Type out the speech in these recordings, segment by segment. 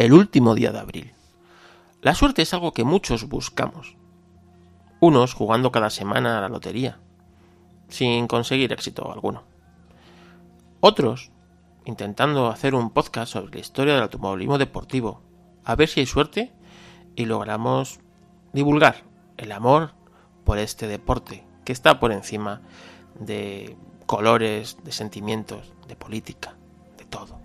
el último día de abril. La suerte es algo que muchos buscamos. Unos jugando cada semana a la lotería, sin conseguir éxito alguno. Otros intentando hacer un podcast sobre la historia del automovilismo deportivo, a ver si hay suerte y logramos divulgar el amor por este deporte que está por encima de colores, de sentimientos, de política, de todo.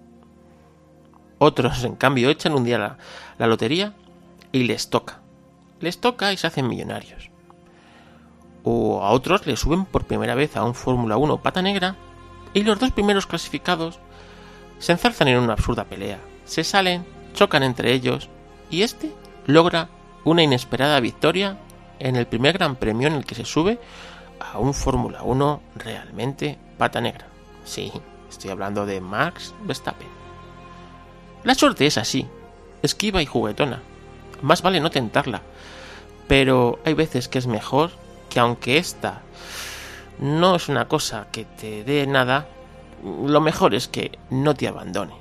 Otros, en cambio, echan un día la lotería y les toca y se hacen millonarios. O a otros les suben por primera vez a un Fórmula 1 pata negra y los dos primeros clasificados se enzarzan en una absurda pelea, se salen, chocan entre ellos y este logra una inesperada victoria en el primer gran premio en el que se sube a un Fórmula 1 realmente pata negra. Sí, estoy hablando de Max Verstappen. La suerte es así, esquiva y juguetona. Más vale no tentarla, pero hay veces que es mejor que, aunque esta no es una cosa que te dé nada, lo mejor es que no te abandone.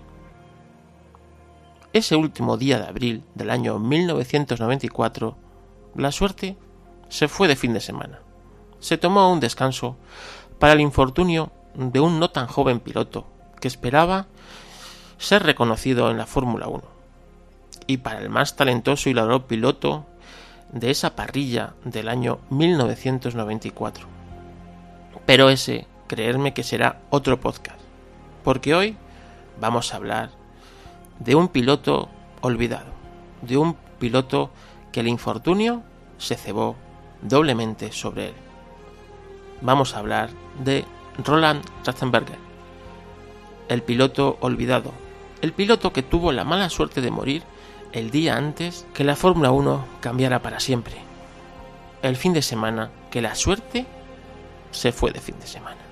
Ese último día de abril del año 1994, la suerte se fue de fin de semana. Se tomó un descanso para el infortunio de un no tan joven piloto que esperaba ser reconocido en la Fórmula 1 y para el más talentoso y laureado piloto de esa parrilla del año 1994. Pero ese, creedme que será otro podcast, porque hoy vamos a hablar de un piloto olvidado, de un piloto que el infortunio se cebó doblemente sobre él. Vamos a hablar de Roland Ratzenberger, el piloto olvidado, el piloto que tuvo la mala suerte de morir el día antes que la Fórmula 1 cambiara para siempre. El fin de semana que la suerte se fue de fin de semana.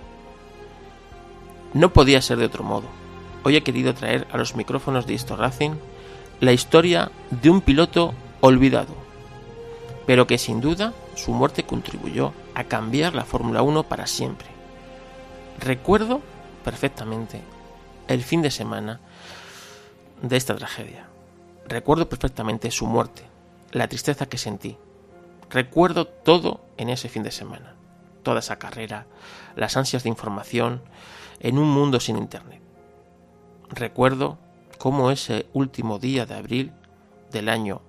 No podía ser de otro modo. Hoy he querido traer a los micrófonos de Histo Racing la historia de un piloto olvidado, pero que sin duda su muerte contribuyó a cambiar la Fórmula 1 para siempre. Recuerdo perfectamente el fin de semana de esta tragedia. Recuerdo perfectamente su muerte, la tristeza que sentí. Recuerdo todo en ese fin de semana, toda esa carrera, las ansias de información en un mundo sin internet. Recuerdo cómo ese último día de abril del año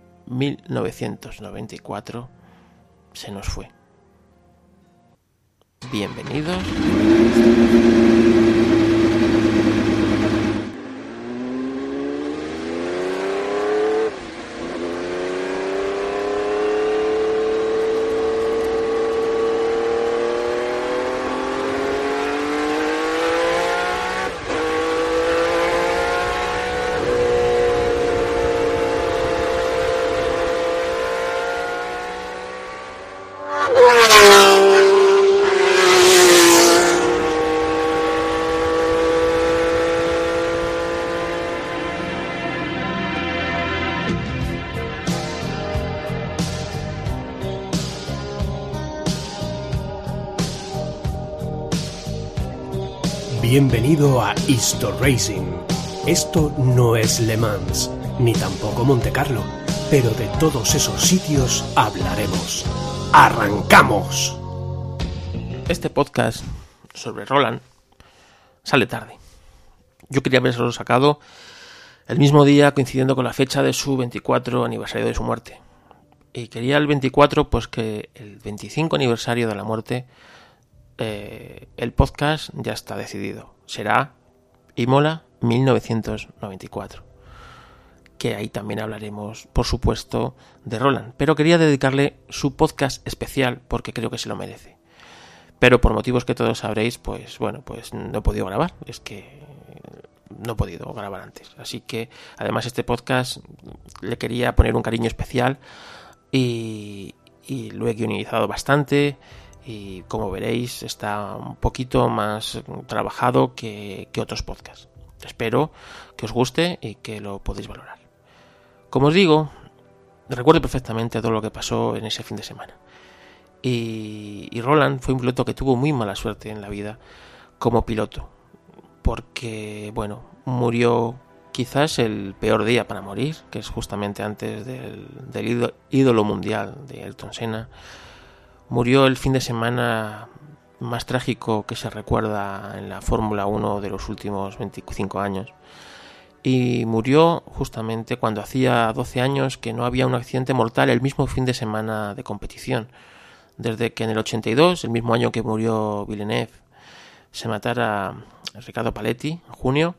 1994 se nos fue. Bienvenidos. Bienvenido a Histo Racing. Esto no es Le Mans, ni tampoco Monte Carlo, pero de todos esos sitios hablaremos. ¡Arrancamos! Este podcast sobre Roland sale tarde. Yo quería haberlo sacado el mismo día, coincidiendo con la fecha de su 24 aniversario de su muerte. Y quería el 24, pues que el 25 aniversario de la muerte, el podcast ya está decidido. Será Imola 1994. Que ahí también hablaremos, por supuesto, de Roland. Pero quería dedicarle su podcast especial porque creo que se lo merece. Pero por motivos que todos sabréis, pues bueno, pues no he podido grabar. Es que no he podido grabar antes. Así que, además, este podcast le quería poner un cariño especial y lo he guionizado bastante. Y como veréis, está un poquito más trabajado que otros podcasts. Espero que os guste y que lo podéis valorar. Como os digo, recuerdo perfectamente todo lo que pasó en ese fin de semana. Y Roland fue un piloto que tuvo muy mala suerte en la vida como piloto. Porque, bueno, murió quizás el peor día para morir, que es justamente antes del ídolo mundial de Ayrton Senna. Murió el fin de semana más trágico que se recuerda en la Fórmula 1 de los últimos 25 años. Y murió justamente cuando hacía 12 años que no había un accidente mortal el mismo fin de semana de competición. Desde que en el 82, el mismo año que murió Villeneuve, se matara Riccardo Paletti, en junio,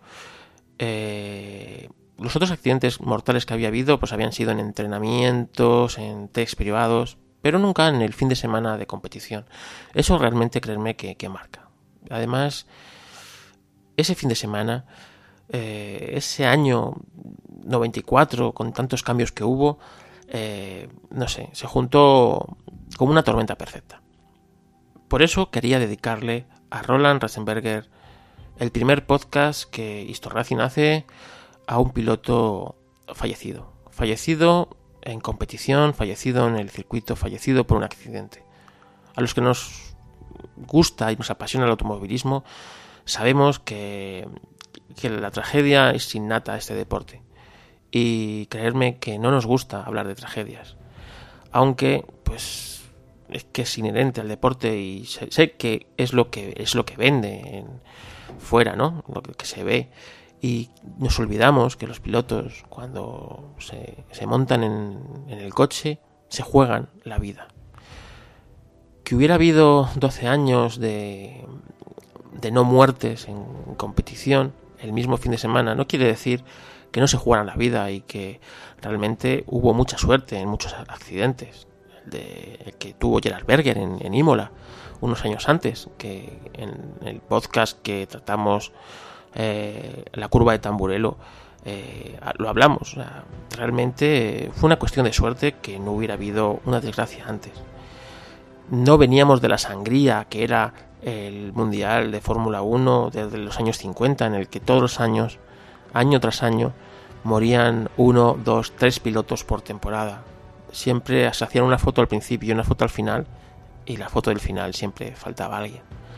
los otros accidentes mortales que había habido pues habían sido en entrenamientos, en tests privados, pero nunca en el fin de semana de competición. Eso realmente, créanme, que marca. Además, ese fin de semana, ese año 94, con tantos cambios que hubo, no sé, se juntó como una tormenta perfecta. Por eso quería dedicarle a Roland Ratzenberger el primer podcast que Historracing hace a un piloto fallecido. Fallecido en competición, fallecido en el circuito, fallecido por un accidente. A los que nos gusta y nos apasiona el automovilismo, sabemos que la tragedia es innata a este deporte. Y creerme que no nos gusta hablar de tragedias. Aunque, pues, es que es inherente al deporte y sé que es lo que vende fuera, ¿no? Lo que se ve. Y nos olvidamos que los pilotos, cuando se montan en el coche, se juegan la vida. Que hubiera habido 12 años de no muertes en competición el mismo fin de semana no quiere decir que no se jugaran la vida y que realmente hubo mucha suerte en muchos accidentes. El que tuvo Gerhard Berger en Imola unos años antes, que en el podcast que tratamos la curva de Tamburello lo hablamos. O sea, realmente fue una cuestión de suerte que no hubiera habido una desgracia antes. No veníamos de la sangría que era el Mundial de Fórmula 1 desde los años 50, en el que todos los años, año tras año, morían 1, 2, 3 pilotos por temporada. Siempre se hacían una foto al principio y una foto al final, y la foto del final siempre faltaba alguien.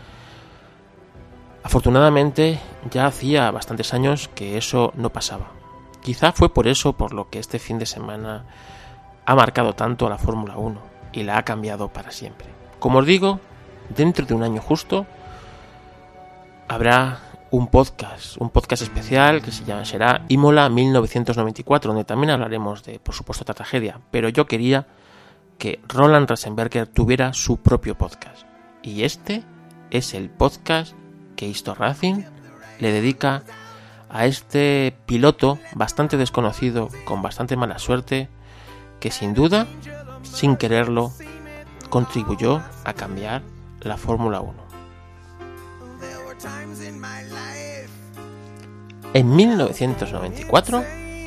Afortunadamente ya hacía bastantes años que eso no pasaba. Quizá fue por eso por lo que este fin de semana ha marcado tanto a la Fórmula 1 y la ha cambiado para siempre. Como os digo, dentro de un año justo habrá un podcast especial que será Imola 1994, donde también hablaremos de, por supuesto, otra tragedia, pero yo quería que Roland Ratzenberger tuviera su propio podcast, y este es el podcast que Historracing le dedica a este piloto bastante desconocido, con bastante mala suerte, que sin duda, sin quererlo, contribuyó a cambiar la Fórmula 1. En 1994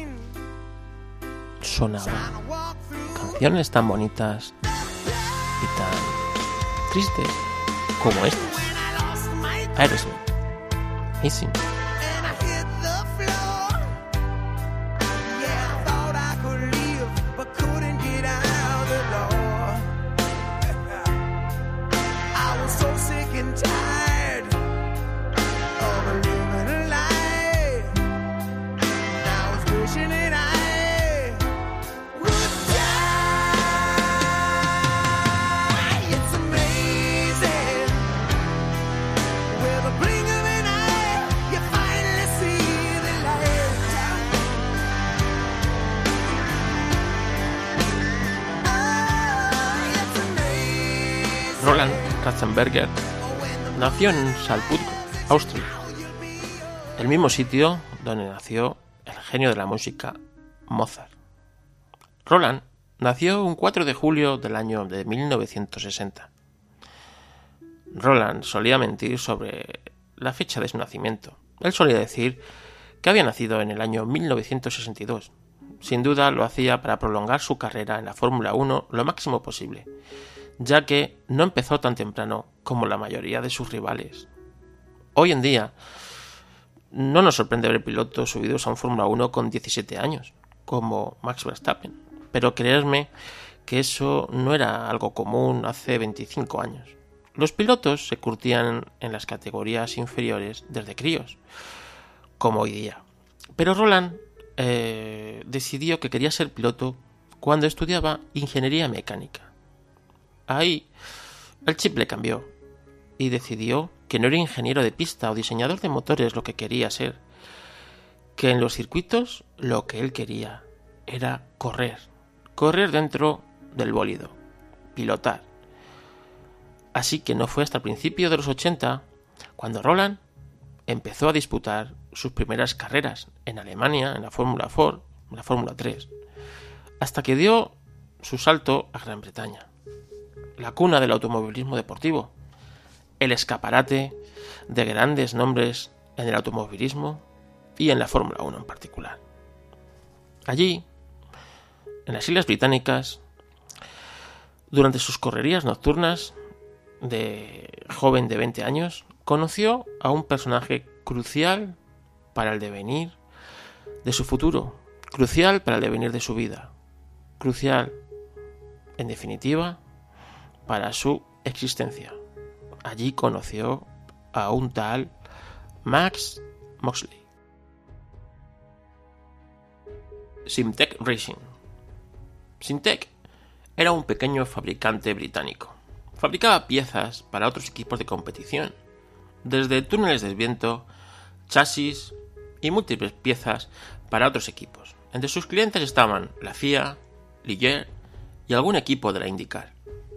sonaban canciones tan bonitas y tan tristes como estas. Aerosmith, Missing. Roland Ratzenberger nació en Salzburgo, Austria, el mismo sitio donde nació el genio de la música, Mozart. Roland nació un 4 de julio del año de 1960. Roland solía mentir sobre la fecha de su nacimiento. Él solía decir que había nacido en el año 1962. Sin duda lo hacía para prolongar su carrera en la Fórmula 1 lo máximo posible, ya que no empezó tan temprano como la mayoría de sus rivales. Hoy en día no nos sorprende ver pilotos subidos a un Fórmula 1 con 17 años, como Max Verstappen, pero creedme que eso no era algo común hace 25 años. Los pilotos se curtían en las categorías inferiores desde críos, como hoy día. Pero Roland decidió que quería ser piloto cuando estudiaba ingeniería mecánica. Ahí el chip le cambió y decidió que no era ingeniero de pista o diseñador de motores lo que quería ser, que en los circuitos lo que él quería era correr dentro del bólido, pilotar. Así que no fue hasta el principio de los 80 cuando Roland empezó a disputar sus primeras carreras en Alemania, en la Fórmula 4, en la Fórmula 3, hasta que dio su salto a Gran Bretaña, la cuna del automovilismo deportivo, el escaparate de grandes nombres en el automovilismo y en la Fórmula 1 en particular. Allí, en las Islas Británicas, durante sus correrías nocturnas de joven de 20 años, conoció a un personaje crucial para el devenir de su futuro, crucial para el devenir de su vida, crucial, en definitiva, para su existencia. Allí conoció a un tal Max Mosley. Simtek Racing. Simtek era un pequeño fabricante británico. Fabricaba piezas para otros equipos de competición, desde túneles de viento, chasis y múltiples piezas para otros equipos. Entre sus clientes estaban la FIA, Ligier y algún equipo de la IndyCar.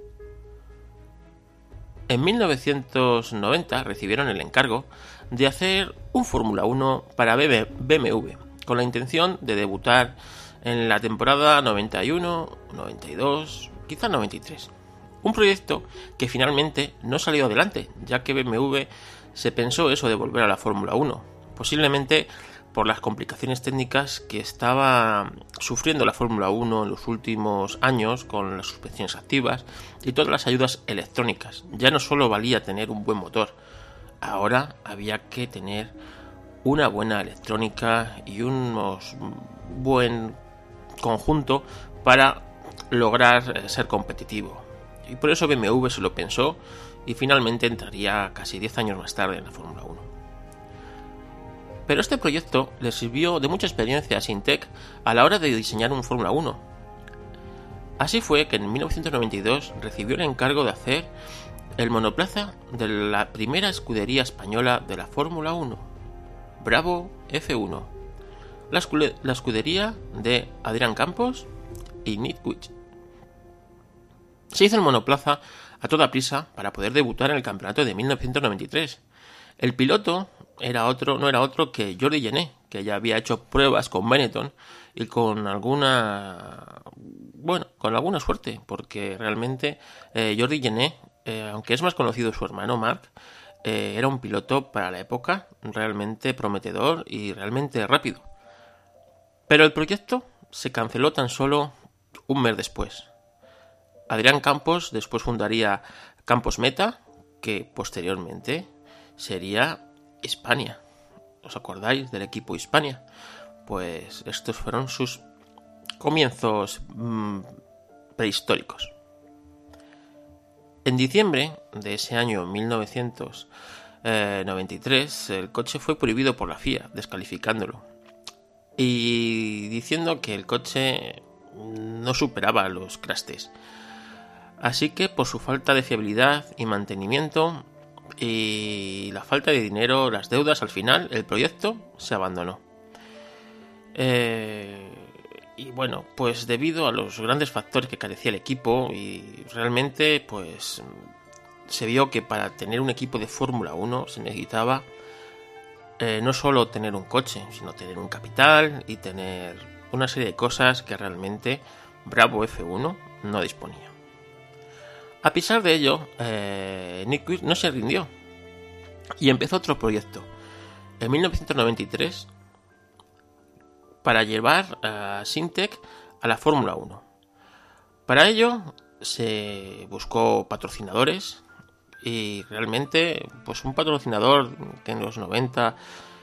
En 1990 recibieron el encargo de hacer un Fórmula 1 para BMW, con la intención de debutar en la temporada 91, 92, quizá 93. Un proyecto que finalmente no salió adelante, ya que BMW se pensó eso de volver a la Fórmula 1, posiblemente por las complicaciones técnicas que estaba sufriendo la Fórmula 1 en los últimos años con las suspensiones activas y todas las ayudas electrónicas. Ya no solo valía tener un buen motor, ahora había que tener una buena electrónica y un buen conjunto para lograr ser competitivo. Y por eso BMW se lo pensó y finalmente entraría casi 10 años más tarde en la Fórmula 1. Pero este proyecto le sirvió de mucha experiencia a Simtek a la hora de diseñar un Fórmula 1. Así fue que en 1992 recibió el encargo de hacer el monoplaza de la primera escudería española de la Fórmula 1, Bravo F1, la escudería de Adrián Campos y Nick Witch. Se hizo el monoplaza a toda prisa para poder debutar en el campeonato de 1993. El piloto no era otro que Jordi Gené, que ya había hecho pruebas con Benetton y con alguna suerte, porque realmente Jordi Gené, aunque es más conocido su hermano Marc, era un piloto para la época realmente prometedor y realmente rápido. Pero el proyecto se canceló tan solo un mes después. Adrián Campos después fundaría Campos Meta, que posteriormente sería Hispania. ¿Os acordáis del equipo Hispania? Pues estos fueron sus comienzos prehistóricos. En diciembre de ese año 1993, el coche fue prohibido por la FIA, descalificándolo y diciendo que el coche no superaba los crash tests. Así que por su falta de fiabilidad y mantenimiento y la falta de dinero, las deudas, al final el proyecto se abandonó. Y bueno, pues debido a los grandes factores que carecía el equipo, y realmente pues se vio que para tener un equipo de Fórmula 1 se necesitaba no solo tener un coche, sino tener un capital y tener una serie de cosas que realmente Bravo F1 no disponía. A pesar de ello, Nick Witch no se rindió y empezó otro proyecto en 1993 para llevar a Simtek a la Fórmula 1. Para ello se buscó patrocinadores y realmente pues un patrocinador que en los 90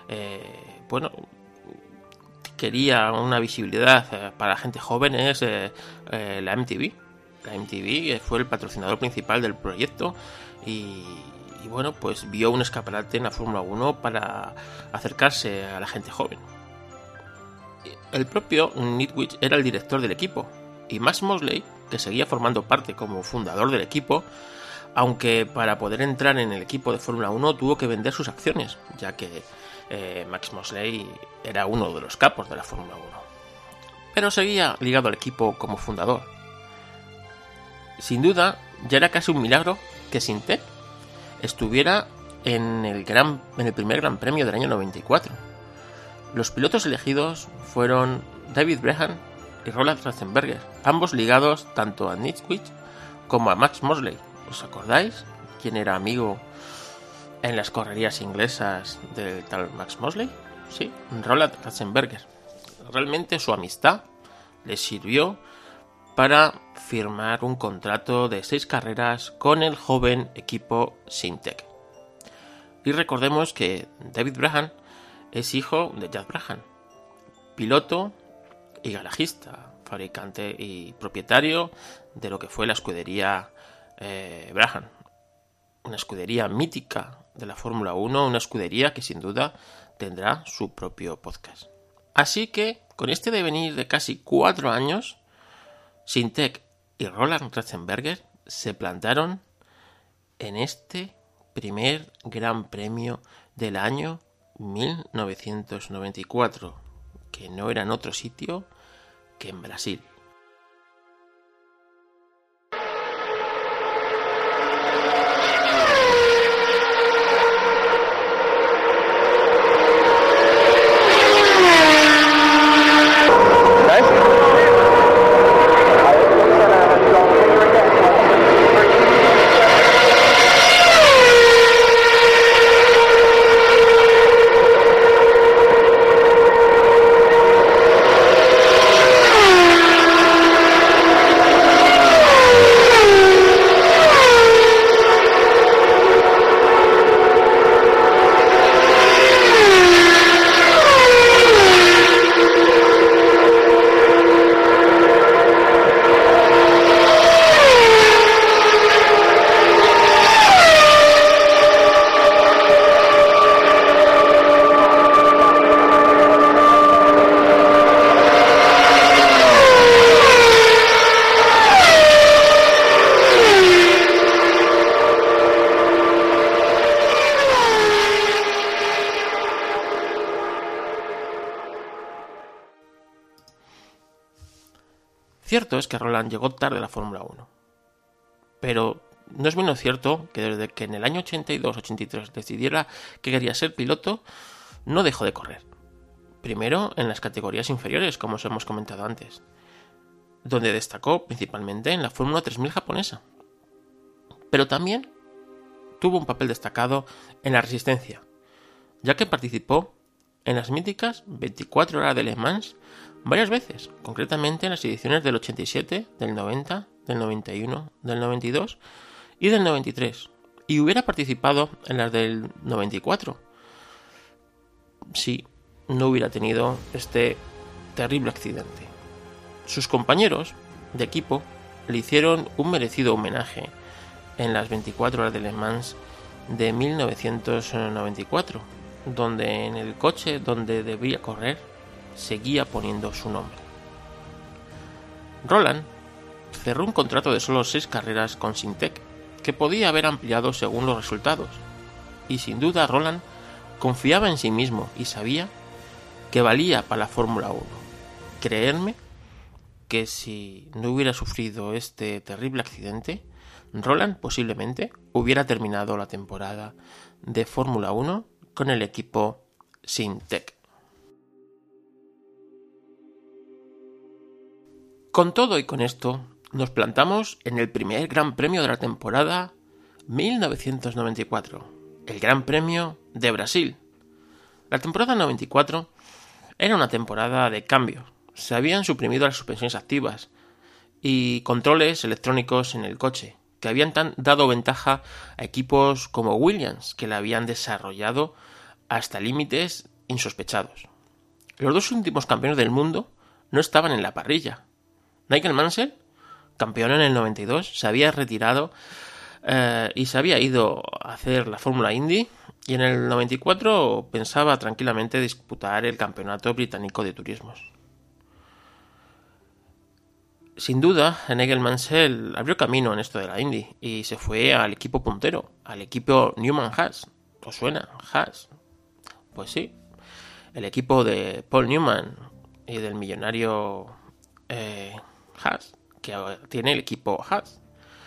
quería una visibilidad para gente joven es la MTV. La MTV fue el patrocinador principal del proyecto y pues vio un escaparate en la Fórmula 1 para acercarse a la gente joven. el propio Nitwich era el director del equipo, y Max Mosley, que seguía formando parte como fundador del equipo, aunque para poder entrar en el equipo de Fórmula 1 tuvo que vender sus acciones, ya que Max Mosley era uno de los capos de la Fórmula 1. Pero seguía ligado al equipo como fundador. Sin duda, ya era casi un milagro que Syntec estuviera en el primer Gran Premio del año 94. Los pilotos elegidos fueron David Brabham y Roland Ratzenberger, ambos ligados tanto a Nitwich como a Max Mosley. ¿Os acordáis quién era amigo en las correrías inglesas del tal Max Mosley? Sí, Roland Ratzenberger. Realmente su amistad le sirvió para firmar un contrato de 6 carreras con el joven equipo Syntec. Y recordemos que David Brabham es hijo de Jack Brabham, piloto y garajista, fabricante y propietario de lo que fue la escudería Brabham, una escudería mítica de la Fórmula 1, una escudería que sin duda tendrá su propio podcast. Así que, con este devenir de casi 4 años, Syntec y Roland Ratzenberger se plantaron en este primer Gran Premio del año 1994, que no era en otro sitio que en Brasil. Cierto es que Roland llegó tarde a la Fórmula 1, pero no es menos cierto que desde que en el año 82-83 decidiera que quería ser piloto, no dejó de correr. Primero en las categorías inferiores, como os hemos comentado antes, donde destacó principalmente en la Fórmula 3000 japonesa. Pero también tuvo un papel destacado en la resistencia, ya que participó en las míticas 24 horas de Le Mans varias veces, concretamente en las ediciones del 87, del 90, del 91, del 92 y del 93, y hubiera participado en las del 94 si no hubiera tenido este terrible accidente. Sus compañeros de equipo le hicieron un merecido homenaje en las 24 horas de Le Mans de 1994, donde en el coche donde debía correr seguía poniendo su nombre. Roland cerró un contrato de solo 6 carreras con Syntec, que podía haber ampliado según los resultados, y sin duda Roland confiaba en sí mismo y sabía que valía para la Fórmula 1. Creedme que si no hubiera sufrido este terrible accidente, Roland posiblemente hubiera terminado la temporada de Fórmula 1 con el equipo Syntec. Con todo y con esto, nos plantamos en el primer Gran Premio de la temporada 1994, el Gran Premio de Brasil. La temporada 94 era una temporada de cambio. Se habían suprimido las suspensiones activas y controles electrónicos en el coche, que habían dado ventaja a equipos como Williams, que la habían desarrollado hasta límites insospechados. Los 2 últimos campeones del mundo no estaban en la parrilla. Nigel Mansell, campeón en el 92, se había retirado y se había ido a hacer la Fórmula Indy, y en el 94 pensaba tranquilamente disputar el campeonato británico de turismos. Sin duda, Nigel Mansell abrió camino en esto de la Indy y se fue al equipo puntero, al equipo Newman-Haas. ¿Os suena? Haas. Pues sí, el equipo de Paul Newman y del millonario Haas, que tiene el equipo Haas.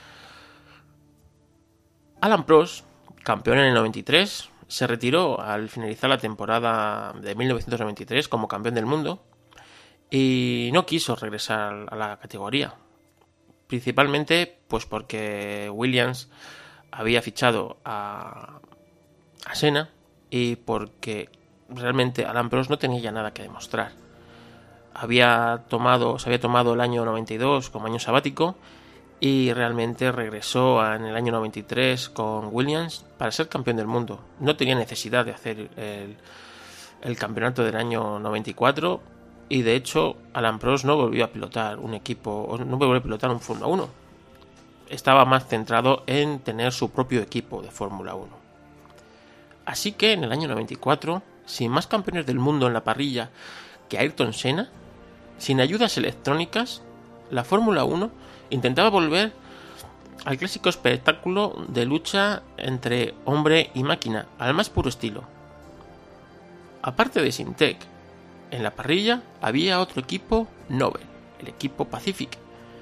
Alan Prost, campeón en el 93, se retiró al finalizar la temporada de 1993 como campeón del mundo y no quiso regresar a la categoría, principalmente pues porque Williams había fichado a Senna y porque realmente Alan Prost no tenía ya nada que demostrar. Se había tomado el año 92 como año sabático y realmente regresó en el año 93 con Williams para ser campeón del mundo. No tenía necesidad de hacer el campeonato del año 94 y de hecho Alan Prost no volvió a pilotar un equipo, no volvió a pilotar un Fórmula 1. Estaba más centrado en tener su propio equipo de Fórmula 1. Así que en el año 94, sin más campeones del mundo en la parrilla que Ayrton Senna, sin ayudas electrónicas, la Fórmula 1 intentaba volver al clásico espectáculo de lucha entre hombre y máquina, al más puro estilo. Aparte de Syntec, en la parrilla había otro equipo Nobel, el equipo Pacific,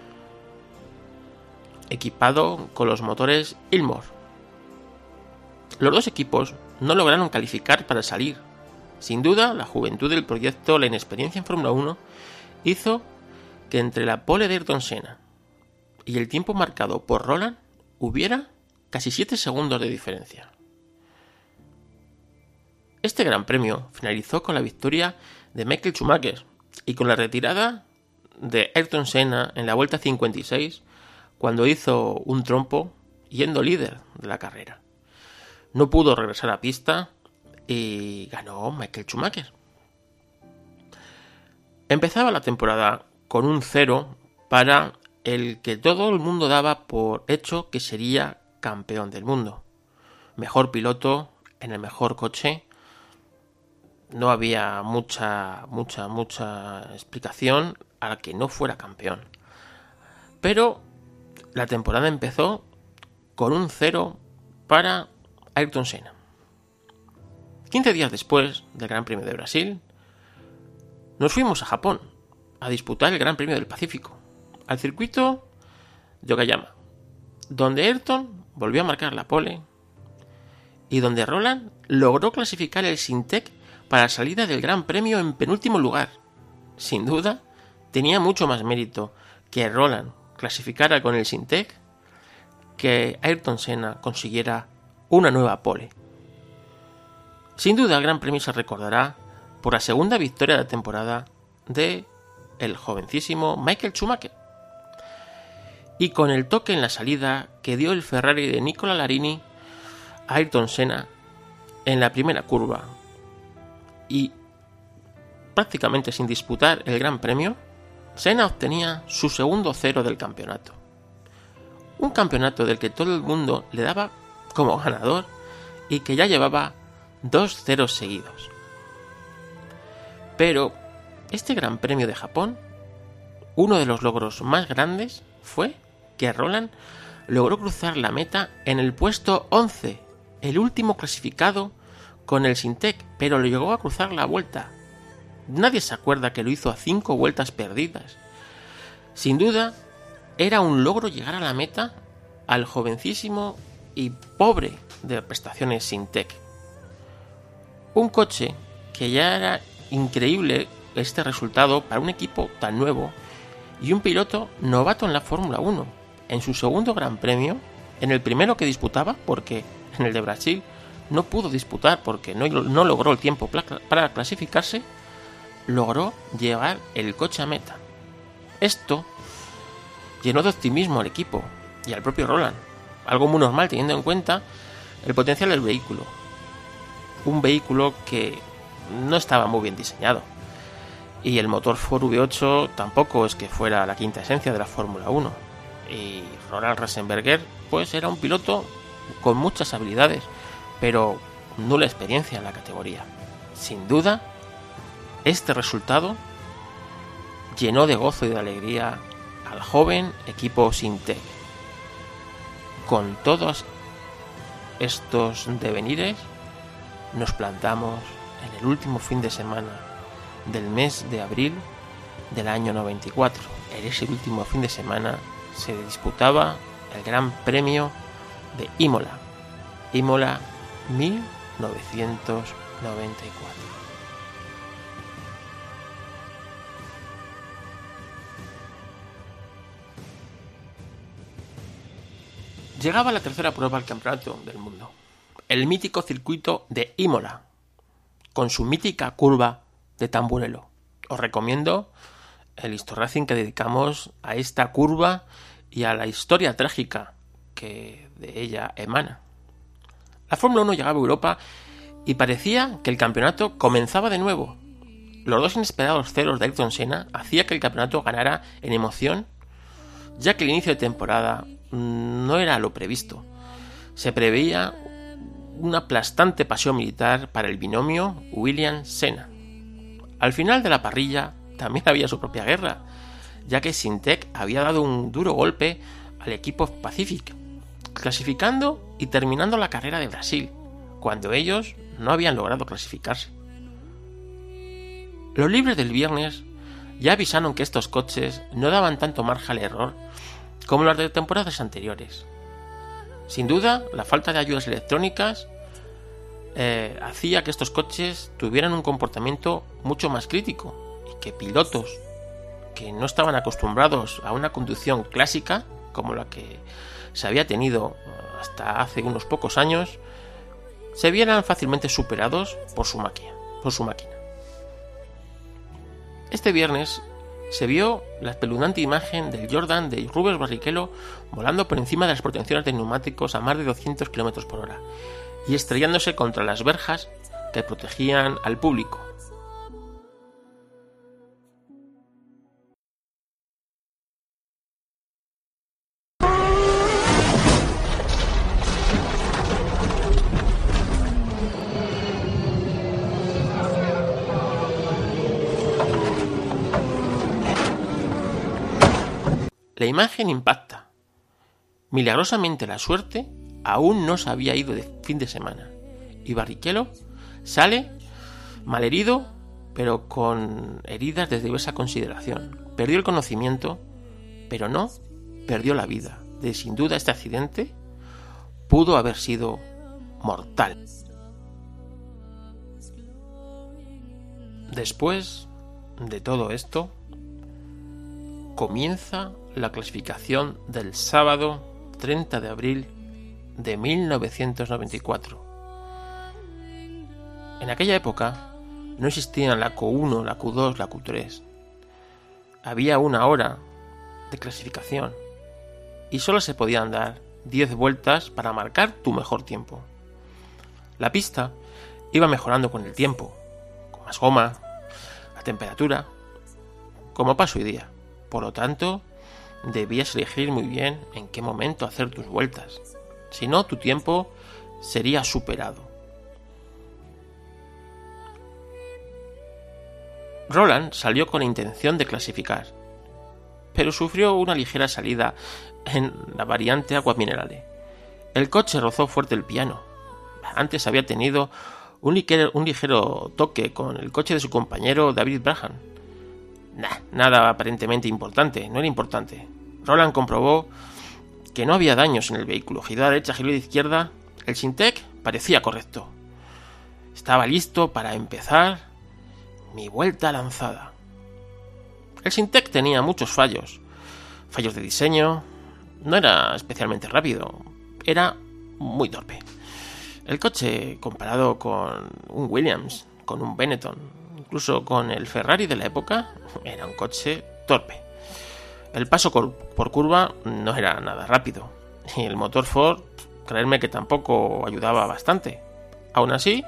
equipado con los motores Ilmor. Los dos equipos no lograron calificar para salir. Sin duda, la juventud del proyecto, la inexperiencia en Fórmula 1, hizo que entre la pole de Ayrton Senna y el tiempo marcado por Roland hubiera casi 7 segundos de diferencia. Este gran premio finalizó con la victoria de Michael Schumacher y con la retirada de Ayrton Senna en la vuelta 56, cuando hizo un trompo yendo líder de la carrera. No pudo regresar a pista y ganó Michael Schumacher. Empezaba la temporada con un 0 para el que todo el mundo daba por hecho que sería campeón del mundo. Mejor piloto en el mejor coche. No había mucha explicación a que no fuera campeón. Pero la temporada empezó con un 0 para Ayrton Senna. 15 días después del Gran Premio de Brasil, nos fuimos a Japón a disputar el Gran Premio del Pacífico, al circuito de Okayama, donde Ayrton volvió a marcar la pole y donde Roland logró clasificar el Syntec para la salida del Gran Premio en penúltimo lugar. Sin duda, tenía mucho más mérito que Roland clasificara con el Syntec que Ayrton Senna consiguiera una nueva pole. Sin duda, el Gran Premio se recordará por la segunda victoria de la temporada de el jovencísimo Michael Schumacher y con el toque en la salida que dio el Ferrari de Nicola Larini a Ayrton Senna en la primera curva, y prácticamente sin disputar el Gran Premio, Senna obtenía su segundo 0 del campeonato. Un campeonato del que todo el mundo le daba como ganador y que ya llevaba 2 ceros seguidos. Pero este Gran Premio de Japón, uno de los logros más grandes fue que Roland logró cruzar la meta en el puesto 11, el último clasificado con el Syntec, pero lo llegó a cruzar la vuelta. Nadie se acuerda que lo hizo a 5 vueltas perdidas. Sin duda, era un logro llegar a la meta al jovencísimo y pobre de prestaciones Syntec. Un coche que ya era increíble este resultado para un equipo tan nuevo y un piloto novato en la Fórmula 1. En su segundo Gran Premio, en el primero que disputaba, porque en el de Brasil no pudo disputar porque no logró el tiempo para clasificarse, logró llevar el coche a meta. Esto llenó de optimismo al equipo y al propio Roland, algo muy normal teniendo en cuenta el potencial del vehículo. Un vehículo que no estaba muy bien diseñado. Y el motor Ford V8 tampoco es que fuera la quinta esencia de la Fórmula 1. Y Roland Ratzenberger pues era un piloto con muchas habilidades, pero nula experiencia en la categoría. Sin duda, este resultado llenó de gozo y de alegría al joven equipo Sintec. Con todos estos devenires, nos plantamos en el último fin de semana del mes de abril del año 94. En ese último fin de semana se disputaba el Gran Premio de Imola. Imola 1994. Llegaba la tercera prueba al campeonato del mundo, el mítico circuito de Imola, con su mítica curva de Tamburello. Os recomiendo el Historracing que dedicamos a esta curva y a la historia trágica que de ella emana. La Fórmula 1 llegaba a Europa y parecía que el campeonato comenzaba de nuevo. Los dos inesperados ceros de Ayrton Senna hacía que el campeonato ganara en emoción, ya que el inicio de temporada no era lo previsto. Se preveía una aplastante pasión militar para el binomio Williams-Senna. Al final de la parrilla también había su propia guerra, ya que Sintec había dado un duro golpe al equipo Pacific, clasificando y terminando la carrera de Brasil, cuando ellos no habían logrado clasificarse. Los libres del viernes ya avisaron que estos coches no daban tanto margen al error como las de temporadas anteriores. Sin duda, la falta de ayudas electrónicas hacía que estos coches tuvieran un comportamiento mucho más crítico y que pilotos que no estaban acostumbrados a una conducción clásica como la que se había tenido hasta hace unos pocos años se vieran fácilmente superados por su máquina. Este viernes se vio la espeluznante imagen del Jordan de Rubens Barrichello volando por encima de las protecciones de neumáticos a más de 200 km por hora y estrellándose contra las verjas que protegían al público. La imagen impacta. Milagrosamente la suerte aún no se había ido de fin de semana y Barrichello sale malherido pero con heridas de diversa consideración. Perdió el conocimiento, pero no perdió la vida. Sin duda este accidente pudo haber sido mortal. Después de todo esto, comienza la clasificación del sábado 30 de abril de 1994. En aquella época no existían la Q1, la Q2, la Q3. Había una hora de clasificación y solo se podían dar 10 vueltas para marcar tu mejor tiempo. La pista iba mejorando con el tiempo, con más goma, la temperatura, como paso y día. Por lo tanto, debías elegir muy bien en qué momento hacer tus vueltas. Si no, tu tiempo sería superado. Roland salió con la intención de clasificar, pero sufrió una ligera salida en la variante Agua Minerale. El coche rozó fuerte el piano. Antes había tenido un ligero toque con el coche de su compañero David Brabham. Nada aparentemente importante, no era importante. Roland comprobó que no había daños en el vehículo. Giró a la derecha, giró a la izquierda. El Sintec parecía correcto. Estaba listo para empezar mi vuelta lanzada. El Sintec tenía muchos fallos. Fallos de diseño. No era especialmente rápido. Era muy torpe. El coche, comparado con un Williams, con un Benetton, incluso con el Ferrari de la época, era un coche torpe. El paso por curva no era nada rápido. Y el motor Ford, creedme que tampoco ayudaba bastante. Aún así,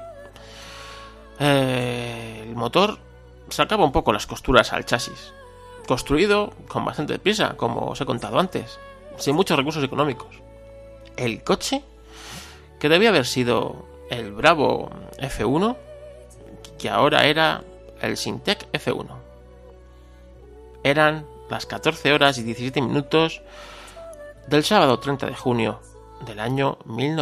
el motor sacaba un poco las costuras al chasis. Construido con bastante prisa, como os he contado antes, sin muchos recursos económicos. El coche, que debía haber sido el Bravo F1, que ahora era el Sintec F1. Eran las 14 horas y 17 minutos del sábado 30 de junio del año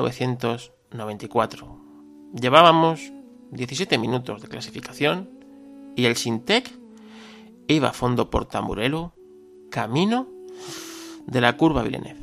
1994. Llevábamos 17 minutos de clasificación y el Sintec iba a fondo por Tamburello, camino de la curva Villeneuve.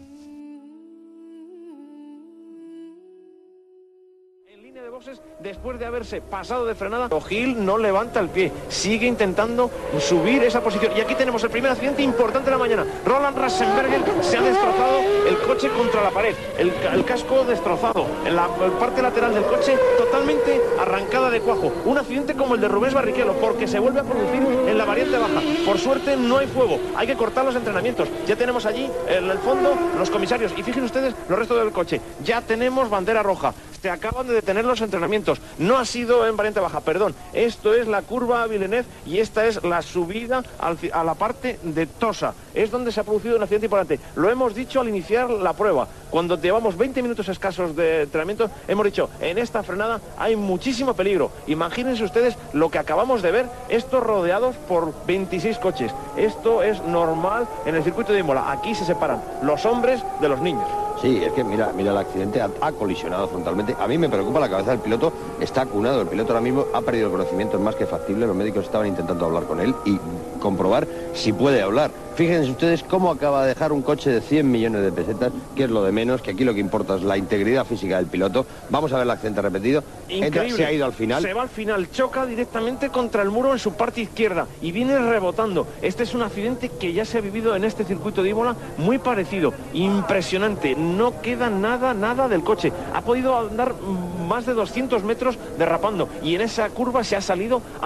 Después de haberse pasado de frenada, Gil no levanta el pie, sigue intentando subir esa posición. Y aquí tenemos el primer accidente importante de la mañana. Roland Ratzenberger se ha destrozado el coche contra la pared, el casco destrozado, en la parte lateral del coche totalmente arrancada de cuajo. Un accidente como el de Rubens Barrichello, porque se vuelve a producir en la variante baja. Por suerte no hay fuego, hay que cortar los entrenamientos. Ya tenemos allí en el fondo los comisarios y fíjense ustedes los restos del coche. Ya tenemos bandera roja. Se acaban de detener los entrenamientos. No ha sido en variante baja, perdón. Esto es la curva Villeneuve y esta es la subida a la parte de Tosa. Es donde se ha producido un accidente importante. Lo hemos dicho al iniciar la prueba. Cuando llevamos 20 minutos escasos de entrenamiento, hemos dicho, en esta frenada hay muchísimo peligro. Imagínense ustedes lo que acabamos de ver, estos rodeados por 26 coches. Esto es normal en el circuito de Imola. Aquí se separan los hombres de los niños. Sí, es que mira el accidente, ha colisionado frontalmente. A mí me preocupa la cabeza del piloto, está acunado. El piloto ahora mismo ha perdido el conocimiento, es más que factible. Los médicos estaban intentando hablar con él y comprobar si puede hablar. Fíjense ustedes cómo acaba de dejar un coche de 100 millones de pesetas, que es lo de menos, que aquí lo que importa es la integridad física del piloto. Vamos a ver el accidente repetido. Increíble. Se ha ido al final. Se va al final, choca directamente contra el muro en su parte izquierda y viene rebotando. Este es un accidente que ya se ha vivido en este circuito de Imola, muy parecido, impresionante. No queda nada del coche. Ha podido andar más de 200 metros derrapando y en esa curva se ha salido a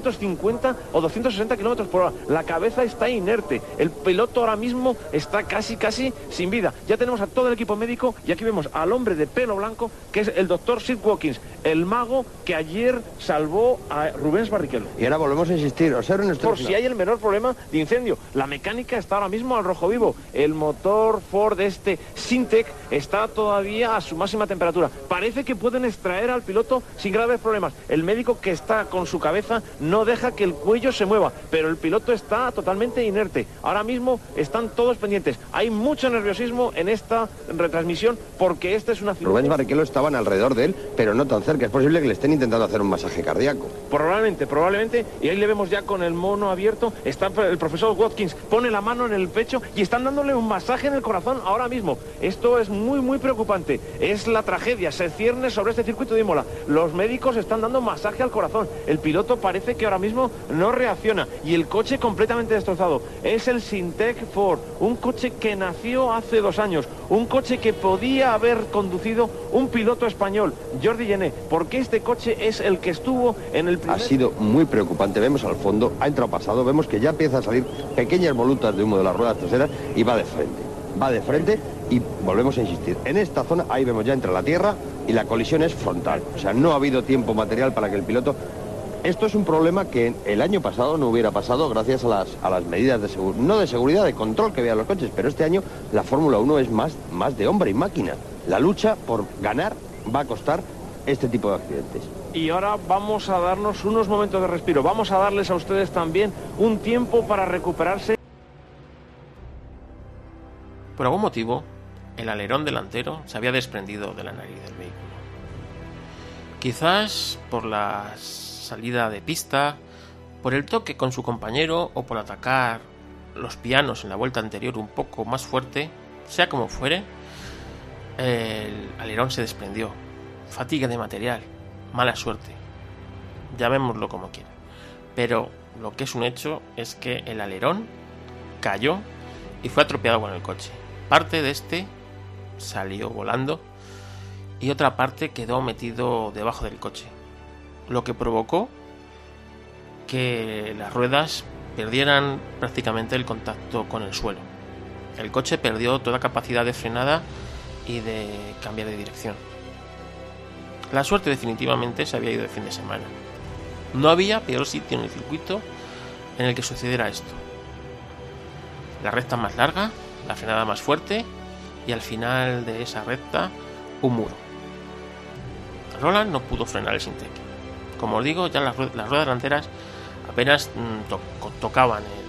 250 o 260 kilómetros por hora. La cabeza está inerte. El piloto ahora mismo está casi sin vida. Ya tenemos a todo el equipo médico y aquí vemos al hombre de pelo blanco, que es el doctor Sid Watkins, el mago que ayer salvó a Rubens Barrichello. Y ahora volvemos a insistir, observen ustedes. Por si hay el menor problema de incendio. La mecánica está ahora mismo al rojo vivo. El motor Ford Sintec está todavía a su máxima temperatura. Parece que pueden extraer al piloto sin graves problemas. El médico que está con su cabeza no deja que el cuello se mueva, pero el piloto está totalmente inerte. Ahora mismo están todos pendientes. Hay mucho nerviosismo en esta retransmisión porque esta es una... Rubens Barrichello estaban alrededor de él, pero no tan cerca. Es posible que le estén intentando hacer un masaje cardíaco. Probablemente. Y ahí le vemos ya con el mono abierto. Está el profesor Watkins, pone la mano en el pecho y están dándole un masaje en el corazón ahora mismo. Esto es muy preocupante. Es la tragedia. Se cierne sobre este circuito de Imola. Los médicos están dando masaje al corazón. El piloto parece que ahora mismo no reacciona. Y el coche completamente destrozado. Es el Sintec Ford, un coche que nació hace 2 años, un coche que podía haber conducido un piloto español, Jordi Gené, porque este coche es el que estuvo en el primer... Ha sido muy preocupante, vemos al fondo, ha entrado pasado, vemos que ya empieza a salir pequeñas volutas de humo de las ruedas traseras y va de frente y volvemos a insistir, en esta zona ahí vemos ya entra la tierra y la colisión es frontal, o sea, no ha habido tiempo material para que el piloto... Esto es un problema que el año pasado no hubiera pasado gracias a las medidas de seguridad, no de seguridad, de control que había en los coches, pero este año la Fórmula 1 es más de hombre y máquina. La lucha por ganar va a costar este tipo de accidentes. Y ahora vamos a darnos unos momentos de respiro, vamos a darles a ustedes también un tiempo para recuperarse. Por algún motivo, el alerón delantero se había desprendido de la nariz del vehículo. Quizás por la salida de pista, por el toque con su compañero o por atacar los pianos en la vuelta anterior un poco más fuerte, sea como fuere, el alerón se desprendió. Fatiga de material, mala suerte, llamémoslo como quiera. Pero lo que es un hecho es que el alerón cayó y fue atropellado con el coche. Parte de este salió volando y otra parte quedó metido debajo del coche, lo que provocó que las ruedas perdieran prácticamente el contacto con el suelo. El coche perdió toda capacidad de frenada y de cambiar de dirección. La suerte definitivamente se había ido de fin de semana. No había peor sitio en el circuito en el que sucediera esto. La recta más larga, la frenada más fuerte y al final de esa recta un muro. Roland no pudo frenar el Sintec. Como os digo, ya las ruedas delanteras apenas tocaban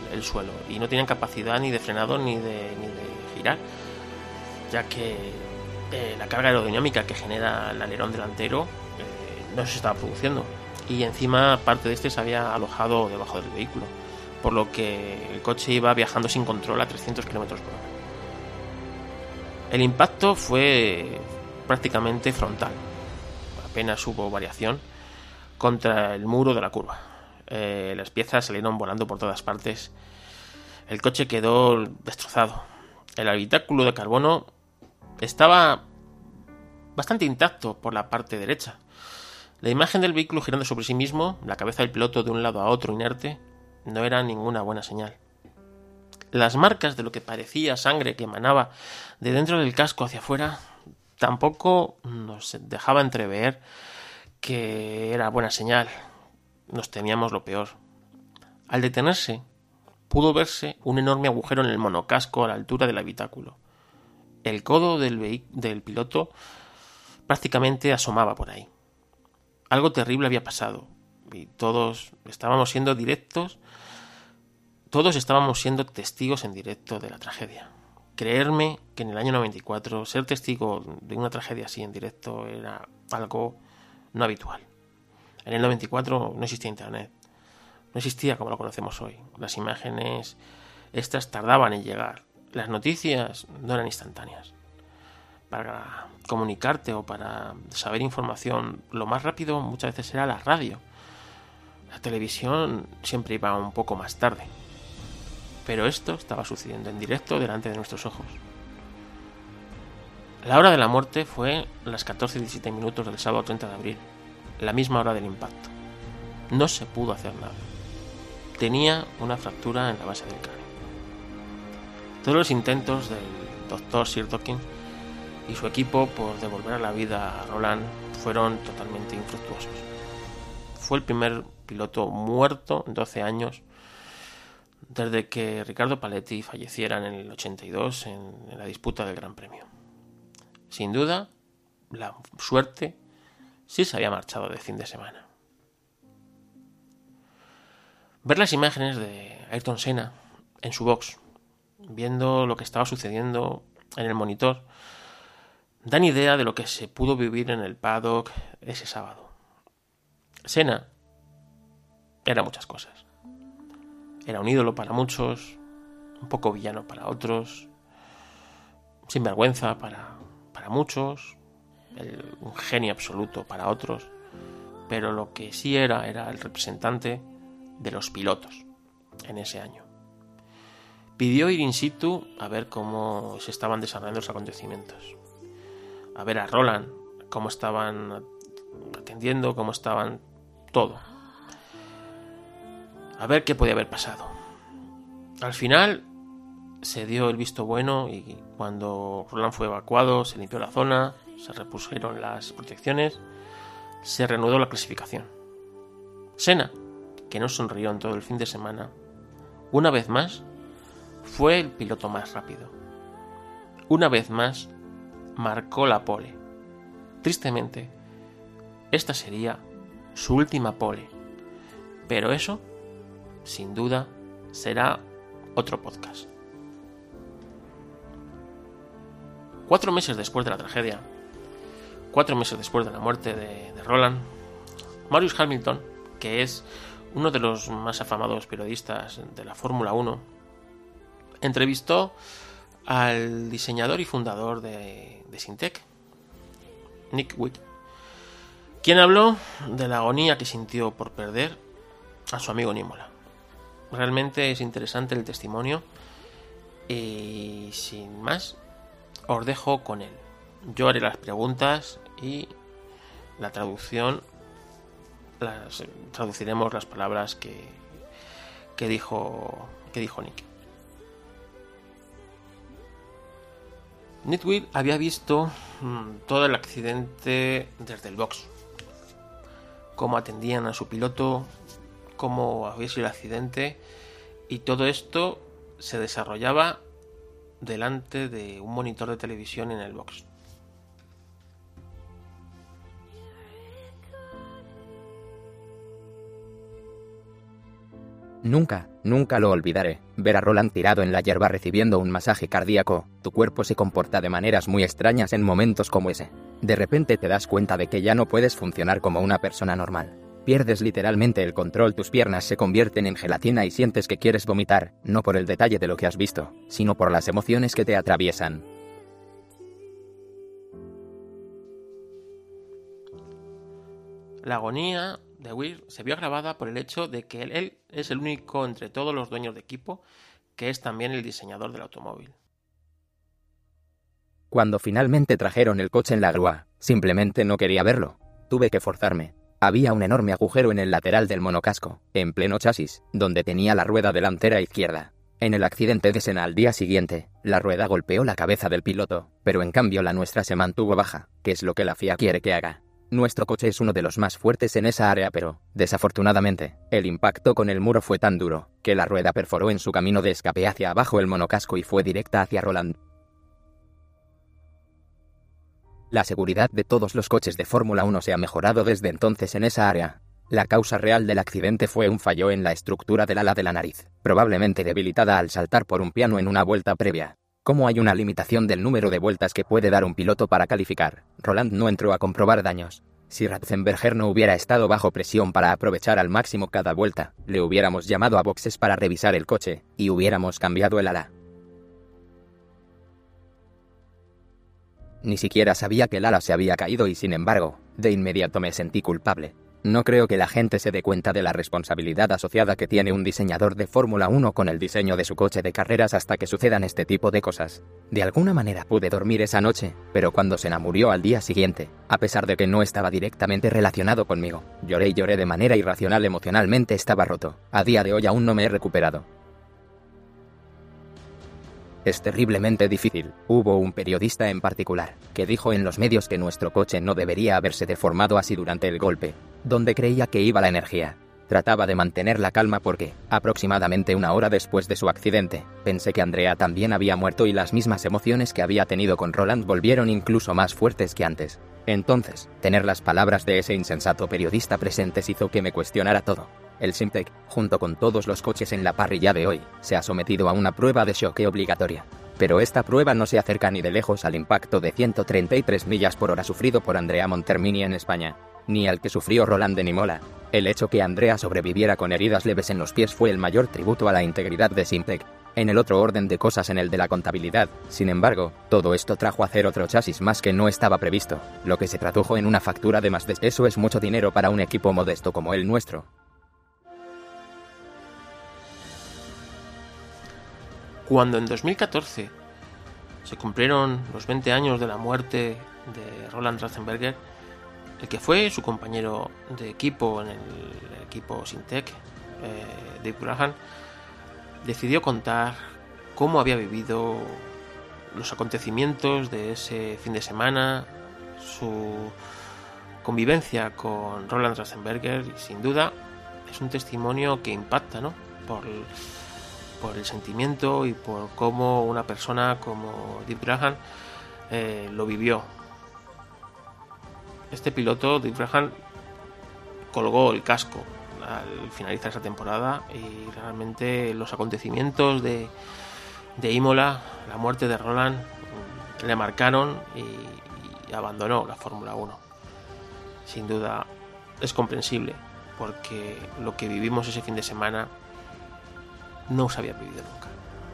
el suelo y no tenían capacidad ni de frenado ni de girar, ya que la carga aerodinámica que genera el alerón delantero no se estaba produciendo, y encima parte de este se había alojado debajo del vehículo, por lo que el coche iba viajando sin control a 300 km por hora. El impacto fue prácticamente frontal, apenas hubo variación, contra el muro de la curva. Las piezas salieron volando por todas partes. El coche quedó destrozado. El habitáculo de carbono estaba bastante intacto por la parte derecha. La imagen del vehículo girando sobre sí mismo, la cabeza del piloto de un lado a otro inerte, no era ninguna buena señal. Las marcas de lo que parecía sangre que emanaba de dentro del casco hacia afuera tampoco nos dejaba entrever que era buena señal. Nos temíamos lo peor. Al detenerse, pudo verse un enorme agujero en el monocasco a la altura del habitáculo. El codo del piloto prácticamente asomaba por ahí. Algo terrible había pasado y todos estábamos siendo testigos en directo de la tragedia. Creerme que en el año 94 ser testigo de una tragedia así en directo era algo no habitual. En el 94 no existía internet, no existía como lo conocemos hoy. Las imágenes estas tardaban en llegar, las noticias no eran instantáneas. Para comunicarte o para saber información, lo más rápido muchas veces era la radio. La televisión siempre iba un poco más tarde. Pero esto estaba sucediendo en directo delante de nuestros ojos. La hora de la muerte fue las 14:17 minutos del sábado 30 de abril, la misma hora del impacto. No se pudo hacer nada. Tenía una fractura en la base del cráneo. Todos los intentos del doctor Sir Dawkins y su equipo por devolver a la vida a Roland fueron totalmente infructuosos. Fue el primer piloto muerto en 12 años desde que Riccardo Paletti falleciera en el 82 en la disputa del Gran Premio. Sin duda, la suerte sí se había marchado de fin de semana. Ver las imágenes de Ayrton Senna en su box, viendo lo que estaba sucediendo en el monitor, dan idea de lo que se pudo vivir en el paddock ese sábado. Senna era muchas cosas. Era un ídolo para muchos, un poco villano para otros, sinvergüenza para muchos, un genio absoluto para otros, pero lo que sí era el representante de los pilotos en ese año. Pidió ir in situ a ver cómo se estaban desarrollando los acontecimientos, a ver a Roland, cómo estaban atendiendo, cómo estaban todo, a ver qué podía haber pasado. Al final se dio el visto bueno y cuando Roland fue evacuado se limpió la zona, se repusieron las protecciones, se reanudó la clasificación. Senna, que no sonrió en todo el fin de semana, una vez más fue el piloto más rápido. Una vez más marcó la pole. Tristemente, esta sería su última pole, pero eso, sin duda, será otro podcast. 4 meses después de la tragedia, 4 meses después de la muerte de Roland, Marius Hamilton, que es uno de los más afamados periodistas de la Fórmula 1, entrevistó al diseñador y fundador de Syntec, Nick Wick, quien habló de la agonía que sintió por perder a su amigo Niimola. Realmente es interesante el testimonio y sin más os dejo con él. Yo haré las preguntas y la traducción traduciremos las palabras que dijo Nick. Nitwit había visto todo el accidente desde el box, cómo atendían a su piloto, cómo había sido el accidente, y todo esto se desarrollaba delante de un monitor de televisión en el box. Nunca, nunca lo olvidaré. Ver a Roland tirado en la hierba recibiendo un masaje cardíaco. Tu cuerpo se comporta de maneras muy extrañas en momentos como ese. De repente te das cuenta de que ya no puedes funcionar como una persona normal. Pierdes literalmente el control, tus piernas se convierten en gelatina y sientes que quieres vomitar, no por el detalle de lo que has visto, sino por las emociones que te atraviesan. La agonía de Weir se vio agravada por el hecho de que él es el único entre todos los dueños de equipo que es también el diseñador del automóvil. Cuando finalmente trajeron el coche en la grúa, simplemente no quería verlo. Tuve que forzarme. Había un enorme agujero en el lateral del monocasco, en pleno chasis, donde tenía la rueda delantera izquierda. En el accidente de Senna al día siguiente, la rueda golpeó la cabeza del piloto, pero en cambio la nuestra se mantuvo baja, que es lo que la FIA quiere que haga. Nuestro coche es uno de los más fuertes en esa área, pero, desafortunadamente, el impacto con el muro fue tan duro, que la rueda perforó en su camino de escape hacia abajo el monocasco y fue directa hacia Roland. La seguridad de todos los coches de Fórmula 1 se ha mejorado desde entonces en esa área. La causa real del accidente fue un fallo en la estructura del ala de la nariz, probablemente debilitada al saltar por un piano en una vuelta previa. Como hay una limitación del número de vueltas que puede dar un piloto para calificar, Roland no entró a comprobar daños. Si Ratzenberger no hubiera estado bajo presión para aprovechar al máximo cada vuelta, le hubiéramos llamado a boxes para revisar el coche, y hubiéramos cambiado el ala. Ni siquiera sabía que el ala se había caído y sin embargo, de inmediato me sentí culpable. No creo que la gente se dé cuenta de la responsabilidad asociada que tiene un diseñador de Fórmula 1 con el diseño de su coche de carreras hasta que sucedan este tipo de cosas. De alguna manera pude dormir esa noche, pero cuando Senna murió al día siguiente, a pesar de que no estaba directamente relacionado conmigo, lloré y lloré de manera irracional, emocionalmente estaba roto. A día de hoy aún no me he recuperado. Es terriblemente difícil. Hubo un periodista en particular que dijo en los medios que nuestro coche no debería haberse deformado así durante el golpe, donde creía que iba la energía. Trataba de mantener la calma porque, aproximadamente una hora después de su accidente, pensé que Andrea también había muerto y las mismas emociones que había tenido con Roland volvieron incluso más fuertes que antes. Entonces, tener las palabras de ese insensato periodista presentes hizo que me cuestionara todo. El Simtek, junto con todos los coches en la parrilla de hoy, se ha sometido a una prueba de choque obligatoria. Pero esta prueba no se acerca ni de lejos al impacto de 133 millas por hora sufrido por Andrea Montermini en España, ni al que sufrió Roland en Imola. El hecho que Andrea sobreviviera con heridas leves en los pies fue el mayor tributo a la integridad de Simtek. En el otro orden de cosas, en el de la contabilidad, sin embargo, todo esto trajo a hacer otro chasis más que no estaba previsto, lo que se tradujo en una factura de más de... Eso es mucho dinero para un equipo modesto como el nuestro. Cuando en 2014 se cumplieron los 20 años de la muerte de Roland Ratzenberger, el que fue su compañero de equipo en el equipo Simtek, Dave Graham, decidió contar cómo había vivido los acontecimientos de ese fin de semana, su convivencia con Roland Ratzenberger, y sin duda es un testimonio que impacta, ¿no? por el sentimiento y por cómo una persona como Dave Graham lo vivió. Este piloto, Dave Graham, colgó el casco al finalizar esa temporada y realmente los acontecimientos de Imola, la muerte de Roland, le marcaron y abandonó la Fórmula 1. Sin duda es comprensible, porque lo que vivimos ese fin de semana no se había vivido nunca.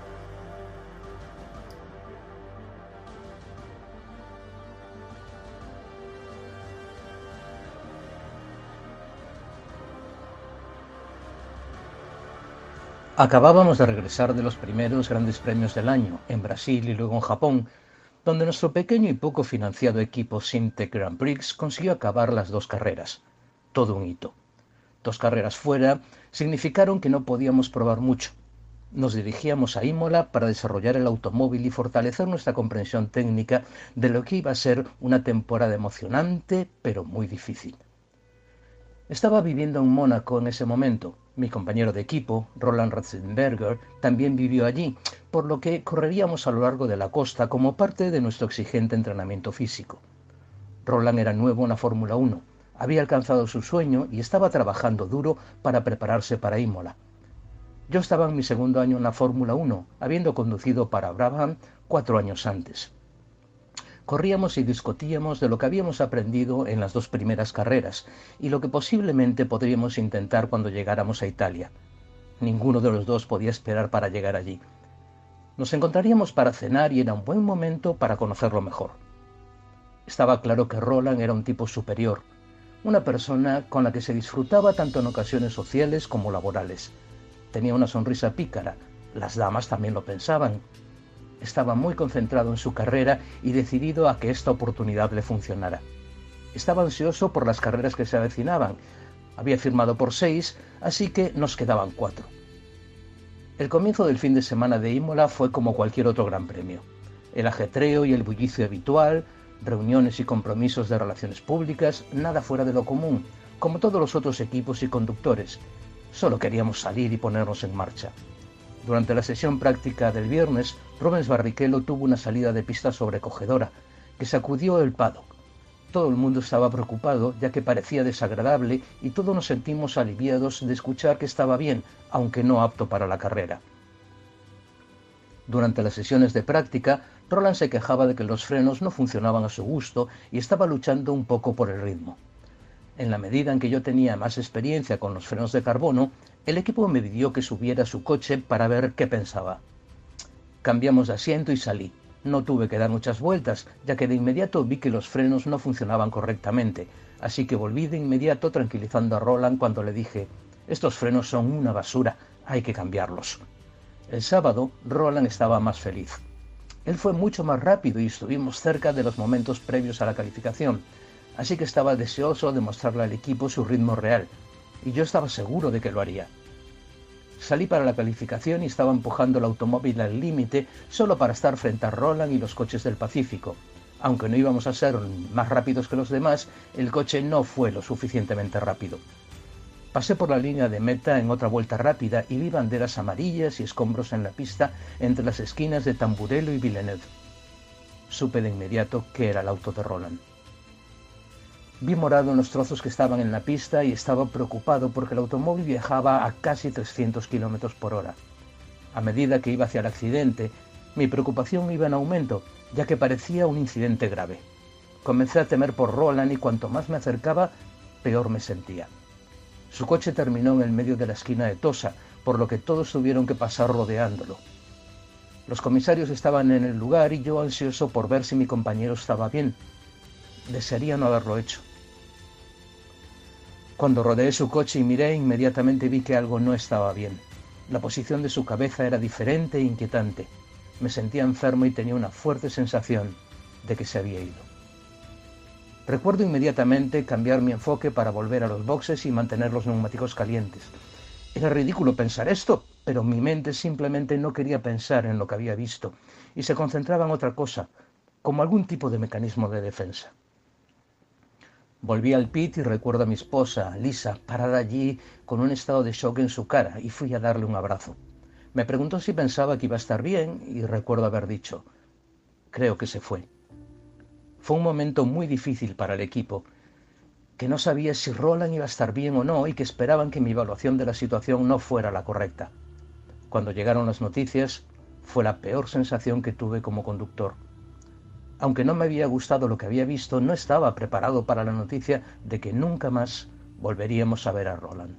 Acabábamos de regresar de los primeros grandes premios del año, en Brasil y luego en Japón, donde nuestro pequeño y poco financiado equipo Simtek Grand Prix consiguió acabar las 2 carreras. Todo un hito. 2 carreras fuera significaron que no podíamos probar mucho. Nos dirigíamos a Imola para desarrollar el automóvil y fortalecer nuestra comprensión técnica de lo que iba a ser una temporada emocionante, pero muy difícil. Estaba viviendo en Mónaco en ese momento. Mi compañero de equipo, Roland Ratzenberger, también vivió allí, por lo que correríamos a lo largo de la costa como parte de nuestro exigente entrenamiento físico. Roland era nuevo en la Fórmula 1, había alcanzado su sueño y estaba trabajando duro para prepararse para Imola. Yo estaba en mi segundo año en la Fórmula 1, habiendo conducido para Brabham 4 años antes. Corríamos y discutíamos de lo que habíamos aprendido en las 2 primeras carreras y lo que posiblemente podríamos intentar cuando llegáramos a Italia. Ninguno de los dos podía esperar para llegar allí. Nos encontraríamos para cenar y era un buen momento para conocerlo mejor. Estaba claro que Roland era un tipo superior, una persona con la que se disfrutaba tanto en ocasiones sociales como laborales. Tenía una sonrisa pícara, las damas también lo pensaban. Estaba muy concentrado en su carrera y decidido a que esta oportunidad le funcionara. Estaba ansioso por las carreras que se avecinaban. Había firmado por 6, así que nos quedaban 4. El comienzo del fin de semana de Imola fue como cualquier otro gran premio. El ajetreo y el bullicio habitual, reuniones y compromisos de relaciones públicas, nada fuera de lo común, como todos los otros equipos y conductores. Solo queríamos salir y ponernos en marcha. Durante la sesión práctica del viernes, Rubens Barrichello tuvo una salida de pista sobrecogedora, que sacudió el paddock. Todo el mundo estaba preocupado, ya que parecía desagradable, y todos nos sentimos aliviados de escuchar que estaba bien, aunque no apto para la carrera. Durante las sesiones de práctica, Roland se quejaba de que los frenos no funcionaban a su gusto y estaba luchando un poco por el ritmo. En la medida en que yo tenía más experiencia con los frenos de carbono, el equipo me pidió que subiera a su coche para ver qué pensaba. Cambiamos de asiento y salí. No tuve que dar muchas vueltas, ya que de inmediato vi que los frenos no funcionaban correctamente, así que volví de inmediato tranquilizando a Roland cuando le dije: «Estos frenos son una basura, hay que cambiarlos». El sábado, Roland estaba más feliz. Él fue mucho más rápido y estuvimos cerca de los momentos previos a la calificación, así que estaba deseoso de mostrarle al equipo su ritmo real, y yo estaba seguro de que lo haría. Salí para la calificación y estaba empujando el automóvil al límite solo para estar frente a Roland y los coches del Pacífico. Aunque no íbamos a ser más rápidos que los demás, el coche no fue lo suficientemente rápido. Pasé por la línea de meta en otra vuelta rápida y vi banderas amarillas y escombros en la pista entre las esquinas de Tamburello y Villeneuve. Supe de inmediato que era el auto de Roland. Vi morado en los trozos que estaban en la pista y estaba preocupado porque el automóvil viajaba a casi 300 km por hora. A medida que iba hacia el accidente, mi preocupación iba en aumento, ya que parecía un incidente grave. Comencé a temer por Roland y cuanto más me acercaba, peor me sentía. Su coche terminó en el medio de la esquina de Tosa, por lo que todos tuvieron que pasar rodeándolo. Los comisarios estaban en el lugar y yo ansioso por ver si mi compañero estaba bien. Desearía no haberlo hecho. Cuando rodeé su coche y miré, inmediatamente vi que algo no estaba bien. La posición de su cabeza era diferente e inquietante. Me sentía enfermo y tenía una fuerte sensación de que se había ido. Recuerdo inmediatamente cambiar mi enfoque para volver a los boxes y mantener los neumáticos calientes. Era ridículo pensar esto, pero mi mente simplemente no quería pensar en lo que había visto y se concentraba en otra cosa, como algún tipo de mecanismo de defensa. Volví al pit y recuerdo a mi esposa, Lisa, parada allí con un estado de shock en su cara, y fui a darle un abrazo. Me preguntó si pensaba que iba a estar bien y recuerdo haber dicho: «Creo que se fue». Fue un momento muy difícil para el equipo, que no sabía si Roland iba a estar bien o no y que esperaban que mi evaluación de la situación no fuera la correcta. Cuando llegaron las noticias, fue la peor sensación que tuve como conductor. Aunque no me había gustado lo que había visto, no estaba preparado para la noticia de que nunca más volveríamos a ver a Roland.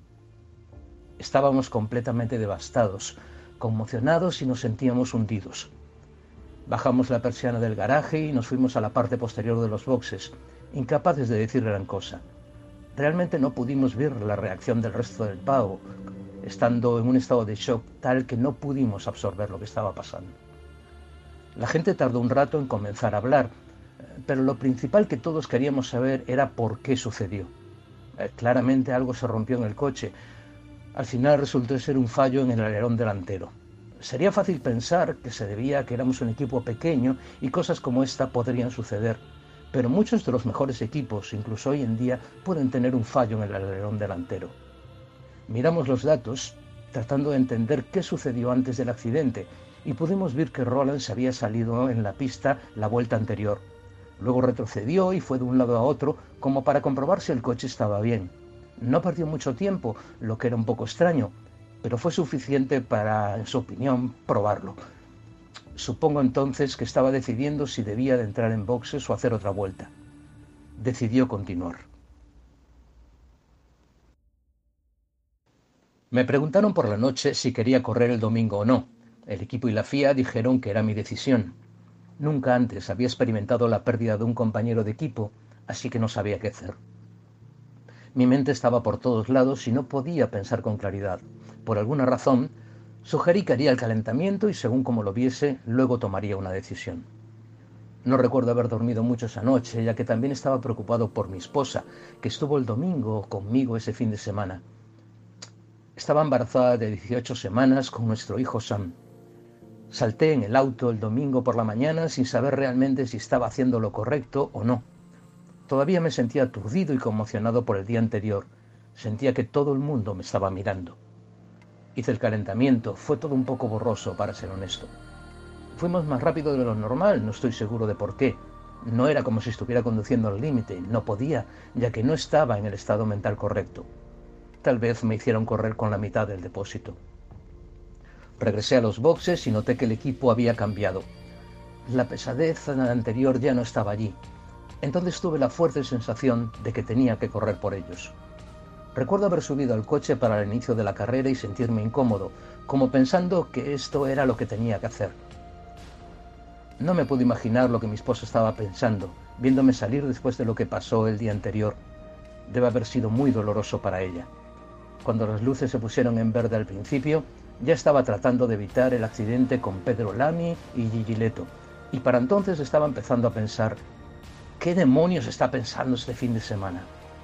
Estábamos completamente devastados, conmocionados y nos sentíamos hundidos. Bajamos la persiana del garaje y nos fuimos a la parte posterior de los boxes, incapaces de decir gran cosa. Realmente no pudimos ver la reacción del resto del paddock, estando en un estado de shock tal que no pudimos absorber lo que estaba pasando. La gente tardó un rato en comenzar a hablar, pero lo principal que todos queríamos saber era por qué sucedió. Claramente algo se rompió en el coche. Al final resultó ser un fallo en el alerón delantero. Sería fácil pensar que se debía a que éramos un equipo pequeño y cosas como esta podrían suceder, pero muchos de los mejores equipos, incluso hoy en día, pueden tener un fallo en el alerón delantero. Miramos los datos, tratando de entender qué sucedió antes del accidente, y pudimos ver que Roland se había salido en la pista la vuelta anterior. Luego retrocedió y fue de un lado a otro como para comprobar si el coche estaba bien. No perdió mucho tiempo, lo que era un poco extraño, pero fue suficiente para, en su opinión, probarlo. Supongo entonces que estaba decidiendo si debía de entrar en boxes o hacer otra vuelta. Decidió continuar. Me preguntaron por la noche si quería correr el domingo o no. El equipo y la FIA dijeron que era mi decisión. Nunca antes había experimentado la pérdida de un compañero de equipo, así que no sabía qué hacer. Mi mente estaba por todos lados y no podía pensar con claridad. Por alguna razón, sugerí que haría el calentamiento y, según como lo viese, luego tomaría una decisión. No recuerdo haber dormido mucho esa noche, ya que también estaba preocupado por mi esposa, que estuvo el domingo conmigo ese fin de semana. Estaba embarazada de 18 semanas con nuestro hijo Sam. Salté en el auto el domingo por la mañana sin saber realmente si estaba haciendo lo correcto o no. Todavía me sentía aturdido y conmocionado por el día anterior. Sentía que todo el mundo me estaba mirando. Hice el calentamiento, fue todo un poco borroso, para ser honesto. Fuimos más rápido de lo normal, no estoy seguro de por qué. No era como si estuviera conduciendo al límite, no podía, ya que no estaba en el estado mental correcto. Tal vez me hicieron correr con la mitad del depósito. Regresé a los boxes y noté que el equipo había cambiado. La pesadez anterior ya no estaba allí. Entonces tuve la fuerte sensación de que tenía que correr por ellos. Recuerdo haber subido al coche para el inicio de la carrera y sentirme incómodo, como pensando que esto era lo que tenía que hacer. No me pude imaginar lo que mi esposa estaba pensando, viéndome salir después de lo que pasó el día anterior. Debe haber sido muy doloroso para ella. Cuando las luces se pusieron en verde al principio, ya estaba tratando de evitar el accidente con Pedro Lamy y Gigi Leto, y para entonces estaba empezando a pensar: ¿qué demonios está pensando este fin de semana?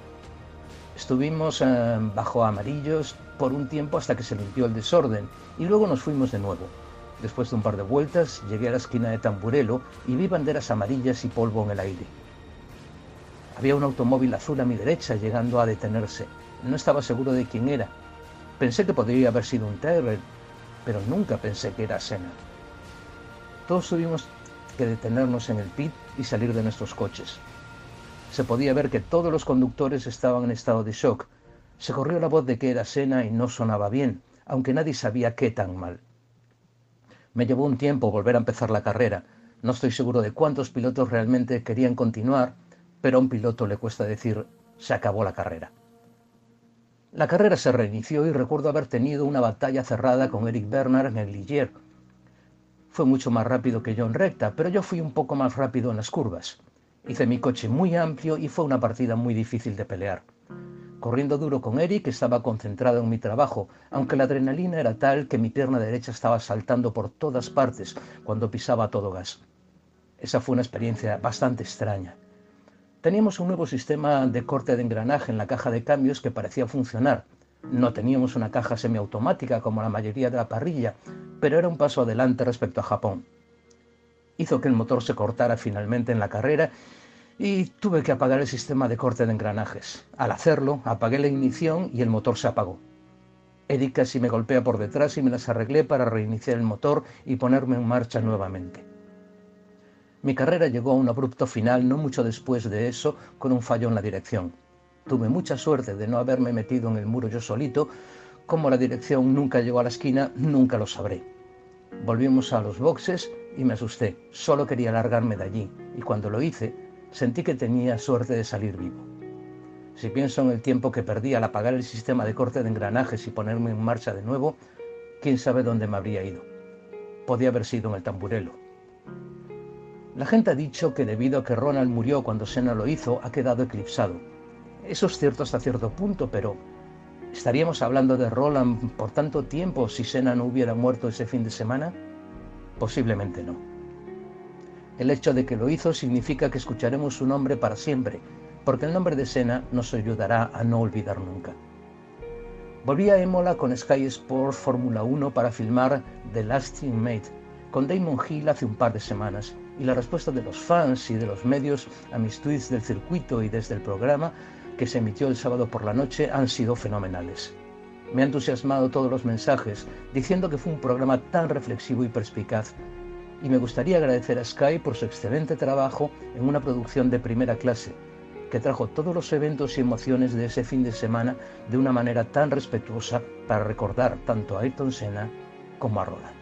Estuvimos bajo amarillos por un tiempo hasta que se limpió el desorden, y luego nos fuimos de nuevo. Después de un par de vueltas, llegué a la esquina de Tamburello y vi banderas amarillas y polvo en el aire. Había un automóvil azul a mi derecha llegando a detenerse. No estaba seguro de quién era. Pensé que podría haber sido un Tyrrell, pero nunca pensé que era Senna. Todos tuvimos que detenernos en el pit y salir de nuestros coches. Se podía ver que todos los conductores estaban en estado de shock. Se corrió la voz de que era Senna y no sonaba bien, aunque nadie sabía qué tan mal. Me llevó un tiempo volver a empezar la carrera. No estoy seguro de cuántos pilotos realmente querían continuar, pero a un piloto le cuesta decir: se acabó la carrera. La carrera se reinició y recuerdo haber tenido una batalla cerrada con Eric Bernard en el Ligier. Fue mucho más rápido que yo en recta, pero yo fui un poco más rápido en las curvas. Hice mi coche muy amplio y fue una partida muy difícil de pelear. Corriendo duro con Eric, estaba concentrado en mi trabajo, aunque la adrenalina era tal que mi pierna derecha estaba saltando por todas partes cuando pisaba a todo gas. Esa fue una experiencia bastante extraña. Teníamos un nuevo sistema de corte de engranaje en la caja de cambios que parecía funcionar. No teníamos una caja semiautomática como la mayoría de la parrilla, pero era un paso adelante respecto a Japón. Hizo que el motor se cortara finalmente en la carrera y tuve que apagar el sistema de corte de engranajes. Al hacerlo, apagué la ignición y el motor se apagó. Eric casi me golpea por detrás y me las arreglé para reiniciar el motor y ponerme en marcha nuevamente. Mi carrera llegó a un abrupto final no mucho después de eso, con un fallo en la dirección. Tuve mucha suerte de no haberme metido en el muro yo solito. Como la dirección nunca llegó a la esquina, nunca lo sabré. Volvimos a los boxes y me asusté. Solo quería largarme de allí, y cuando lo hice, sentí que tenía suerte de salir vivo. Si pienso en el tiempo que perdí al apagar el sistema de corte de engranajes y ponerme en marcha de nuevo, quién sabe dónde me habría ido. Podía haber sido en el Tamburello. La gente ha dicho que debido a que Ronald murió cuando Senna lo hizo, ha quedado eclipsado. Eso es cierto hasta cierto punto, pero ¿estaríamos hablando de Roland por tanto tiempo si Senna no hubiera muerto ese fin de semana? Posiblemente no. El hecho de que lo hizo significa que escucharemos su nombre para siempre, porque el nombre de Senna nos ayudará a no olvidar nunca. Volví a Imola con Sky Sports Fórmula 1 para filmar The Last Teammate con Damon Hill hace un par de semanas, y la respuesta de los fans y de los medios a mis tweets del circuito y desde el programa que se emitió el sábado por la noche han sido fenomenales. Me han entusiasmado todos los mensajes diciendo que fue un programa tan reflexivo y perspicaz, y me gustaría agradecer a Sky por su excelente trabajo en una producción de primera clase, que trajo todos los eventos y emociones de ese fin de semana de una manera tan respetuosa para recordar tanto a Ayrton Senna como a Roland.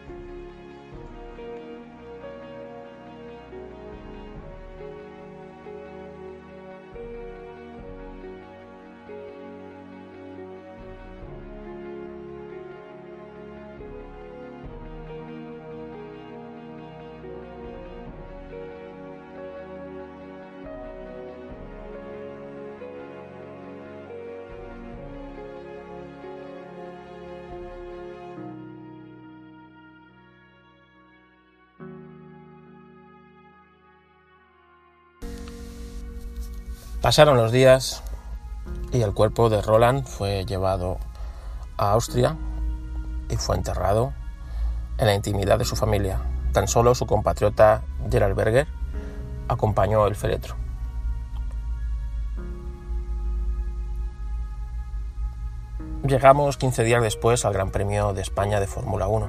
Pasaron los días y el cuerpo de Roland fue llevado a Austria y fue enterrado en la intimidad de su familia. Tan solo su compatriota Gerhard Berger acompañó el féretro. Llegamos 15 días después al Gran Premio de España de Fórmula 1,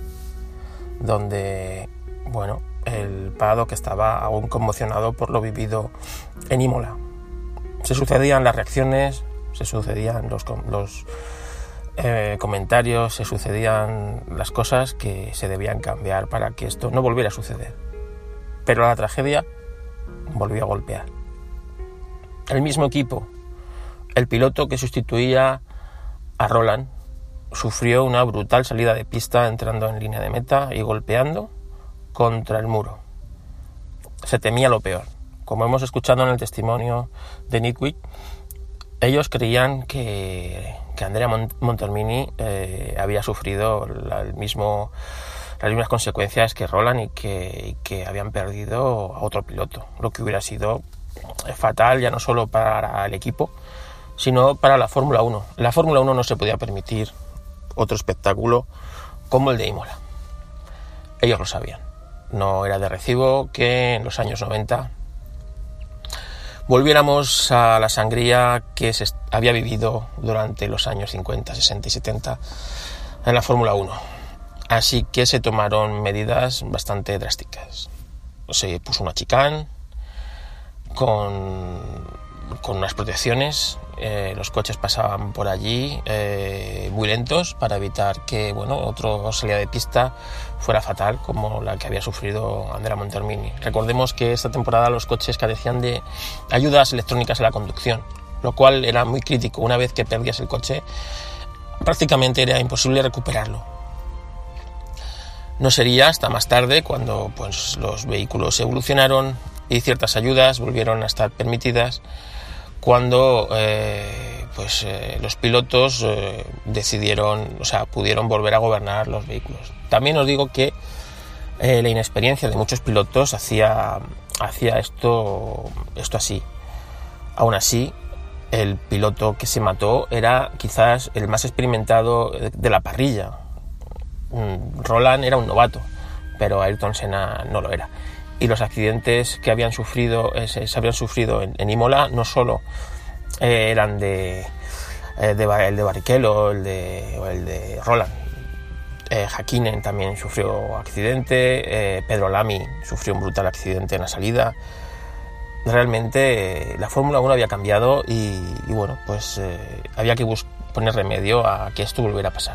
donde, el paddock estaba aún conmocionado por lo vivido en Imola. Se sucedían las reacciones, se sucedían los comentarios, se sucedían las cosas que se debían cambiar para que esto no volviera a suceder. Pero la tragedia volvió a golpear. El mismo equipo, el piloto que sustituía a Roland, sufrió una brutal salida de pista entrando en línea de meta y golpeando contra el muro. Se temía lo peor. Como hemos escuchado en el testimonio de Nitwit, ellos creían que Andrea Montermini había sufrido las mismas consecuencias que Roland y que habían perdido a otro piloto, lo que hubiera sido fatal ya no solo para el equipo, sino para la Fórmula 1. La Fórmula 1 no se podía permitir otro espectáculo como el de Imola. Ellos lo sabían. No era de recibo que en los años 90 volviéramos a la sangría que se había vivido durante los años 50, 60 y 70 en la Fórmula 1. Así que se tomaron medidas bastante drásticas. Se puso una chicane con unas protecciones. Los coches pasaban por allí muy lentos para evitar que otro salida de pista fuera fatal como la que había sufrido Andrea Montermini. Recordemos que esta temporada los coches carecían de ayudas electrónicas en la conducción, lo cual era muy crítico. Una vez que perdías el coche, prácticamente era imposible recuperarlo. No sería hasta más tarde cuando los vehículos evolucionaron y ciertas ayudas volvieron a estar permitidas, cuando los pilotos pudieron volver a gobernar los vehículos. También os digo que la inexperiencia de muchos pilotos hacía esto así. Aún así, el piloto que se mató era quizás el más experimentado de la parrilla. Roland era un novato, pero Ayrton Senna no lo era. Y los accidentes que se habían sufrido en Imola no solo eran el de Barrichello o el de Roland. Häkkinen también sufrió accidente, Pedro Lamy sufrió un brutal accidente en la salida. Realmente la Fórmula 1 había cambiado y había que poner remedio a que esto volviera a pasar.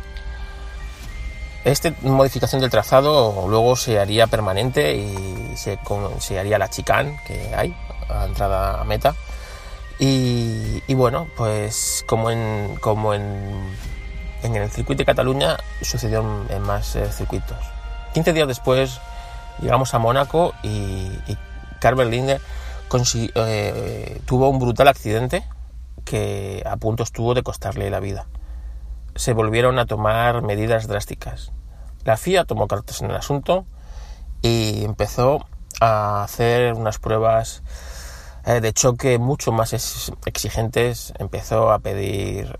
Esta modificación del trazado luego se haría permanente y se haría la chicane que hay a entrada a meta. Y como en el circuito de Cataluña sucedió en más circuitos. 15 días después llegamos a Mónaco y Karl Berlinger tuvo un brutal accidente que a punto estuvo de costarle la vida. Se volvieron a tomar medidas drásticas. La FIA tomó cartas en el asunto y empezó a hacer unas pruebas de choque mucho más exigentes. Empezó a pedir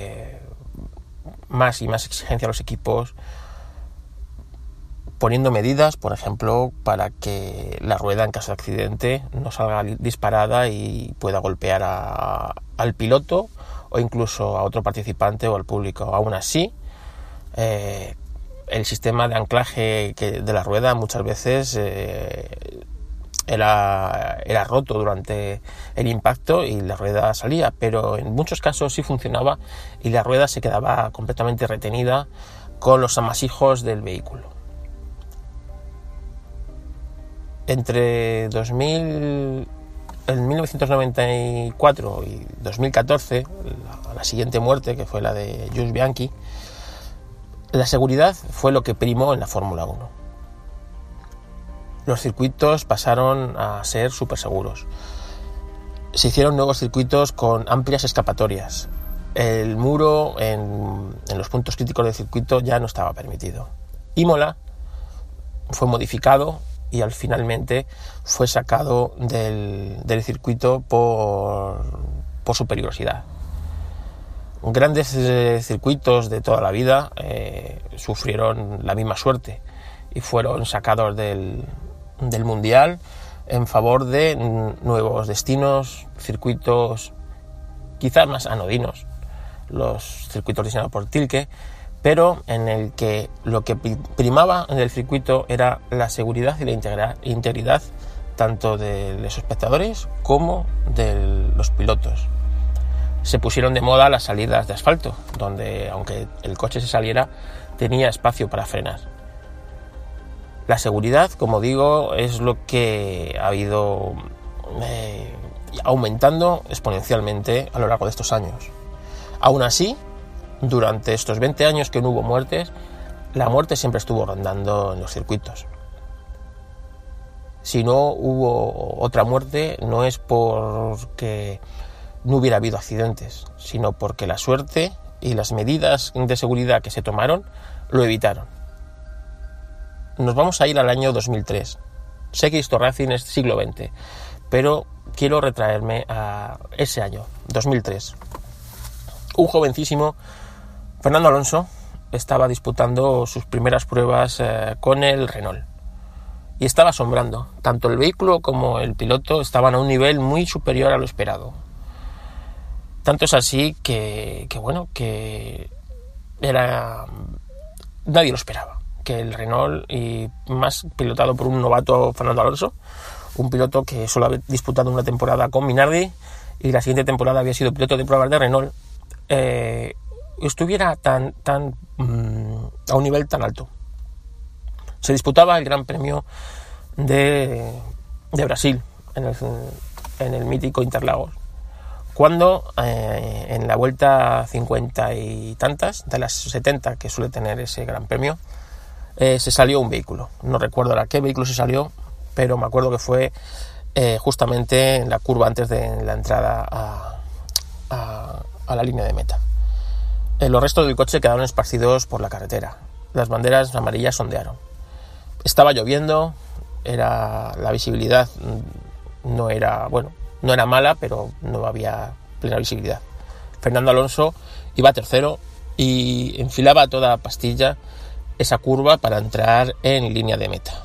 más y más exigencia a los equipos, poniendo medidas, por ejemplo, para que la rueda en caso de accidente no salga disparada y pueda golpear al piloto o incluso a otro participante o al público. Aún así, el sistema de anclaje de la rueda muchas veces era roto durante el impacto y la rueda salía, pero en muchos casos sí funcionaba y la rueda se quedaba completamente retenida con los amasijos del vehículo. Entre en 1994 y 2014, la siguiente muerte, que fue la de Jules Bianchi, la seguridad fue lo que primó en la Fórmula 1. Los circuitos pasaron a ser súper seguros. Se hicieron nuevos circuitos con amplias escapatorias. El muro en los puntos críticos del circuito ya no estaba permitido. Imola fue modificado y finalmente fue sacado del circuito por su peligrosidad. Grandes circuitos de toda la vida sufrieron la misma suerte y fueron sacados del mundial en favor de nuevos destinos, circuitos quizás más anodinos, los circuitos diseñados por Tilke, pero en el que lo que primaba en el circuito era la seguridad y la integridad tanto de los espectadores como de los pilotos. Se pusieron de moda las salidas de asfalto, donde aunque el coche se saliera, tenía espacio para frenar. La seguridad, como digo, es lo que ha ido aumentando exponencialmente a lo largo de estos años. Aún así, durante estos 20 años que no hubo muertes, la muerte siempre estuvo rondando en los circuitos. Si no hubo otra muerte, no es porque no hubiera habido accidentes, sino porque la suerte y las medidas de seguridad que se tomaron lo evitaron. Nos vamos a ir al año 2003. Sé que Histo Racing es siglo XX, pero quiero retraerme a ese año, 2003. Un jovencísimo, Fernando Alonso, estaba disputando sus primeras pruebas con el Renault. Y estaba asombrando. Tanto el vehículo como el piloto estaban a un nivel muy superior a lo esperado. Tanto es así que nadie lo esperaba. Que el Renault, y más pilotado por un novato, Fernando Alonso, un piloto que solo había disputado una temporada con Minardi y la siguiente temporada había sido piloto de pruebas de Renault, estuviera a un nivel tan alto. Se disputaba el Gran Premio de Brasil en el mítico Interlagos, cuando en la vuelta 50 y tantas de las 70 que suele tener ese Gran Premio, se salió un vehículo. No recuerdo a qué vehículo se salió, pero me acuerdo que fue justamente en la curva antes de la entrada a la línea de meta. Los restos del coche quedaron esparcidos por la carretera. Las banderas amarillas ondearon. Estaba lloviendo, la visibilidad no era mala, pero no había plena visibilidad. Fernando Alonso iba tercero y enfilaba a toda pastilla esa curva para entrar en línea de meta.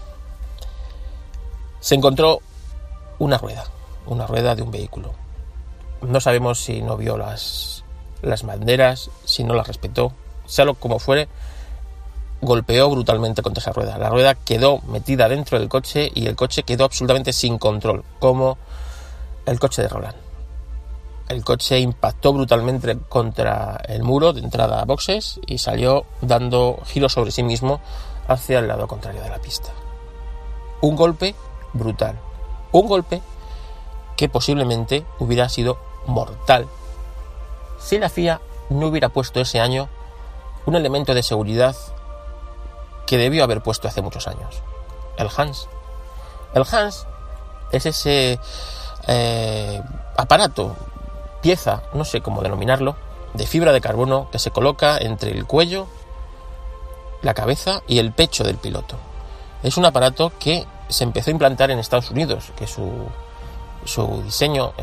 Se encontró una rueda de un vehículo. No sabemos si no vio las banderas, si no las respetó, sea lo como fuere, golpeó brutalmente contra esa rueda. La rueda quedó metida dentro del coche y el coche quedó absolutamente sin control, como el coche de Roland. El coche impactó brutalmente contra el muro de entrada a boxes y salió dando giros sobre sí mismo hacia el lado contrario de la pista. Un golpe brutal. Un golpe que posiblemente hubiera sido mortal si la FIA no hubiera puesto ese año un elemento de seguridad que debió haber puesto hace muchos años. El Hans. El Hans es ese aparato, pieza, no sé cómo denominarlo, de fibra de carbono que se coloca entre el cuello, la cabeza y el pecho del piloto. Es un aparato que se empezó a implantar en Estados Unidos, que su diseño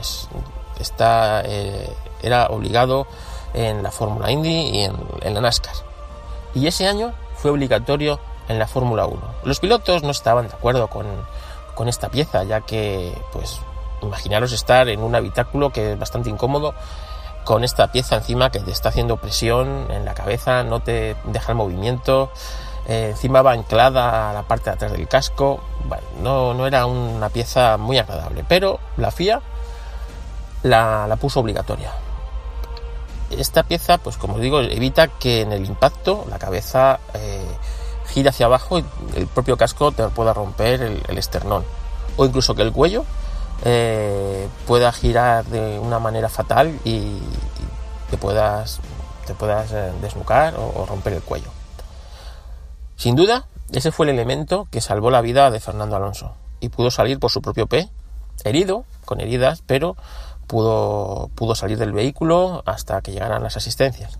era obligado en la Fórmula Indy y en la NASCAR. Y ese año fue obligatorio en la Fórmula 1. Los pilotos no estaban de acuerdo con esta pieza, ya que, pues, imaginaros estar en un habitáculo que es bastante incómodo, con esta pieza encima que te está haciendo presión en la cabeza, no te deja el movimiento, encima va anclada a la parte de atrás del casco. Bueno, no era una pieza muy agradable, pero la FIA la puso obligatoria. Esta pieza, pues como os digo, evita que en el impacto la cabeza gire hacia abajo y el propio casco te pueda romper el esternón, o incluso que el cuello pueda girar de una manera fatal y te puedas desnucar o romper el cuello. Sin duda, ese fue el elemento que salvó la vida de Fernando Alonso y pudo salir por su propio pie, herido, con heridas, pero pudo salir del vehículo hasta que llegaran las asistencias.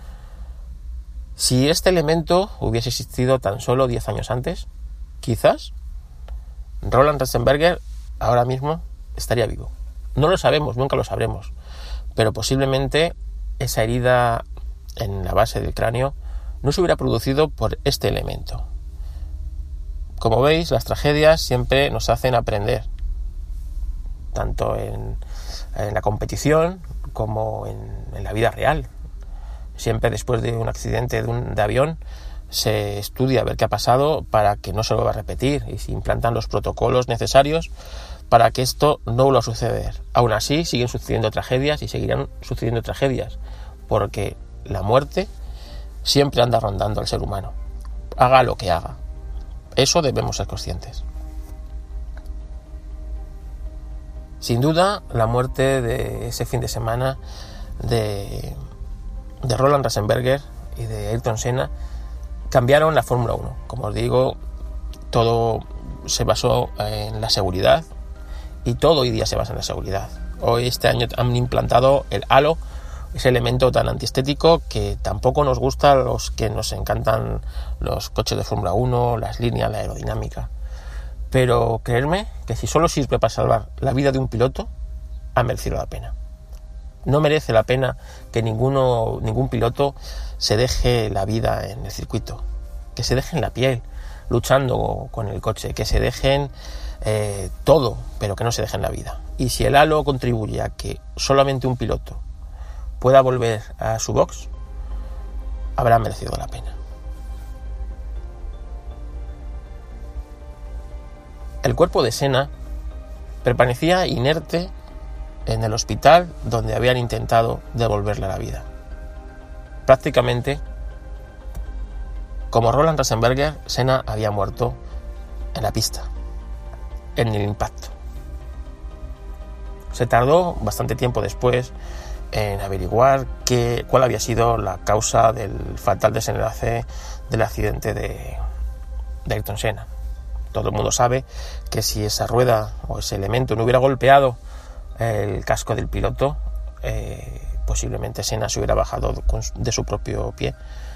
Si este elemento hubiese existido tan solo 10 años antes, quizás Roland Ratzenberger ahora mismo estaría vivo. No lo sabemos, nunca lo sabremos, pero posiblemente esa herida en la base del cráneo no se hubiera producido por este elemento. Como veis, las tragedias siempre nos hacen aprender, tanto en la competición como en la vida real. Siempre después de un accidente de avión se estudia a ver qué ha pasado para que no se vuelva a repetir y se implantan los protocolos necesarios para que esto no vuelva a suceder. Aún así siguen sucediendo tragedias y seguirán sucediendo tragedias, porque la muerte siempre anda rondando al ser humano, haga lo que haga. Eso debemos ser conscientes. Sin duda, la muerte de ese fin de semana de Roland Ratzenberger y de Ayrton Senna cambiaron la Fórmula 1. Como os digo, todo se basó en la seguridad y todo hoy día se basa en la seguridad. Hoy, este año, han implantado el halo, ese elemento tan antiestético que tampoco nos gusta a los que nos encantan los coches de Fórmula 1, las líneas, la aerodinámica. Pero creedme que si solo sirve para salvar la vida de un piloto, ha merecido la pena. No merece la pena que ningún piloto se deje la vida en el circuito, que se dejen la piel luchando con el coche, que se dejen todo, pero que no se dejen la vida. Y si el halo contribuye a que solamente un piloto pueda volver a su box, habrá merecido la pena. El cuerpo de Senna permanecía inerte en el hospital donde habían intentado devolverle la vida. Prácticamente, como Roland Ratzenberger, Senna había muerto en la pista, en el impacto. Se tardó bastante tiempo después en averiguar cuál había sido la causa del fatal desenlace del accidente de Ayrton Senna. Todo el mundo sabe que si esa rueda o ese elemento no hubiera golpeado el casco del piloto, posiblemente Senna se hubiera bajado de su propio pie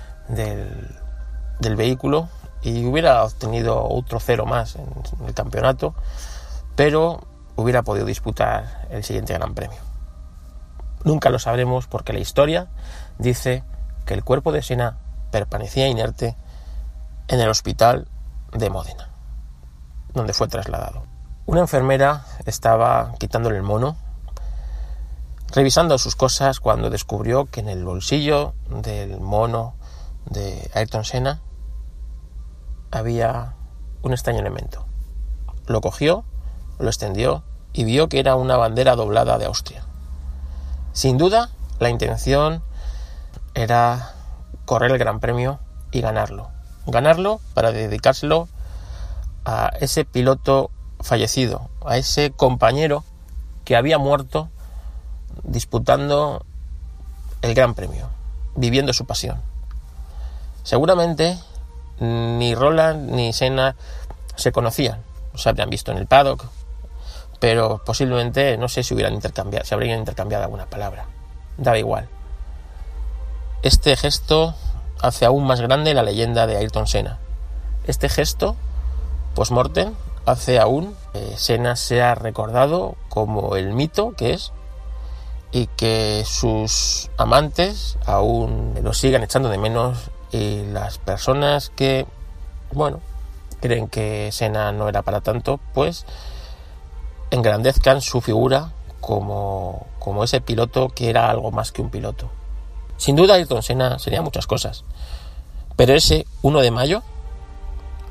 del vehículo y hubiera obtenido otro 0 más en el campeonato, pero hubiera podido disputar el siguiente Gran Premio. Nunca lo sabremos porque la historia dice que el cuerpo de Senna permanecía inerte en el hospital de Módena, donde fue trasladado. Una enfermera estaba quitándole el mono, revisando sus cosas, cuando descubrió que en el bolsillo del mono de Ayrton Senna había un extraño elemento. Lo cogió, lo extendió y vio que era una bandera doblada de Austria. Sin duda, la intención era correr el Gran Premio y ganarlo para dedicárselo a ese piloto fallecido, a ese compañero que había muerto disputando el Gran Premio, viviendo su pasión. Seguramente ni Roland ni Senna se conocían, se habrían visto en el paddock, pero posiblemente, no sé si se habrían intercambiado alguna palabra. Daba igual. Este gesto hace aún más grande la leyenda de Ayrton Senna. Este gesto post-mortem hace aún que Senna sea recordado como el mito que es y que sus amantes aún lo sigan echando de menos, y las personas que, creen que Senna no era para tanto, pues engrandezcan su figura como ese piloto que era algo más que un piloto. Sin duda Ayrton Senna sería muchas cosas, pero ese 1 de mayo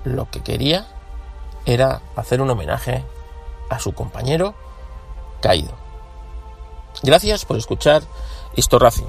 lo que quería era hacer un homenaje a su compañero caído. Gracias por escuchar Histo Racing.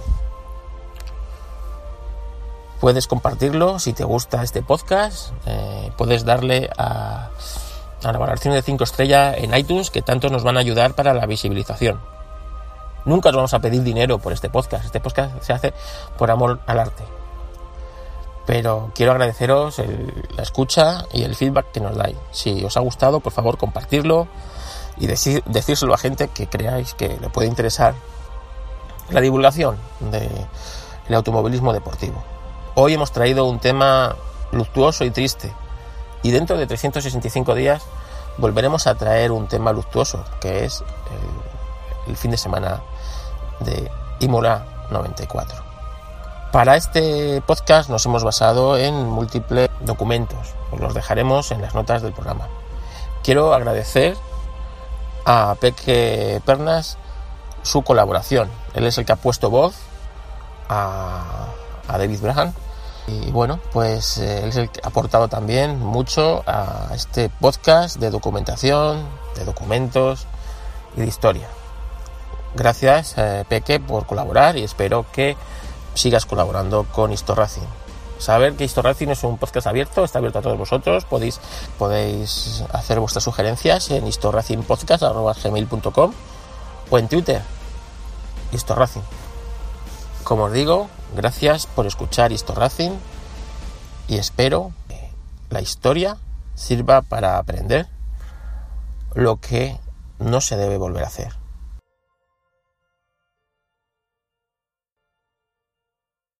Puedes compartirlo si te gusta este podcast. Puedes darle a la valoración de 5 estrellas en iTunes, que tanto nos van a ayudar para la visibilización. Nunca os vamos a pedir dinero por este podcast. Este podcast se hace por amor al arte. Pero quiero agradeceros la escucha y el feedback que nos dais. Si os ha gustado, por favor, compartirlo y decírselo a gente que creáis que le puede interesar la divulgación del automovilismo deportivo. Hoy hemos traído un tema luctuoso y triste, y dentro de 365 días volveremos a traer un tema luctuoso, que es el fin de semana de Imola 94. Para este podcast nos hemos basado en múltiples documentos, os los dejaremos en las notas del programa. Quiero agradecer a Peque Pernas su colaboración. Él es el que ha puesto voz a David Brabham, y bueno, pues él es el que ha aportado también mucho a este podcast de documentación, de documentos y de historia. Gracias, Peque, por colaborar, y espero que sigas colaborando con Histo Racing. Saber que Histo Racing es un podcast abierto, está abierto a todos vosotros. Podéis hacer vuestras sugerencias en historracingpodcast@gmail.com o en Twitter, Histo Racing. Como os digo, gracias por escuchar Histo Racing, y espero que la historia sirva para aprender lo que no se debe volver a hacer.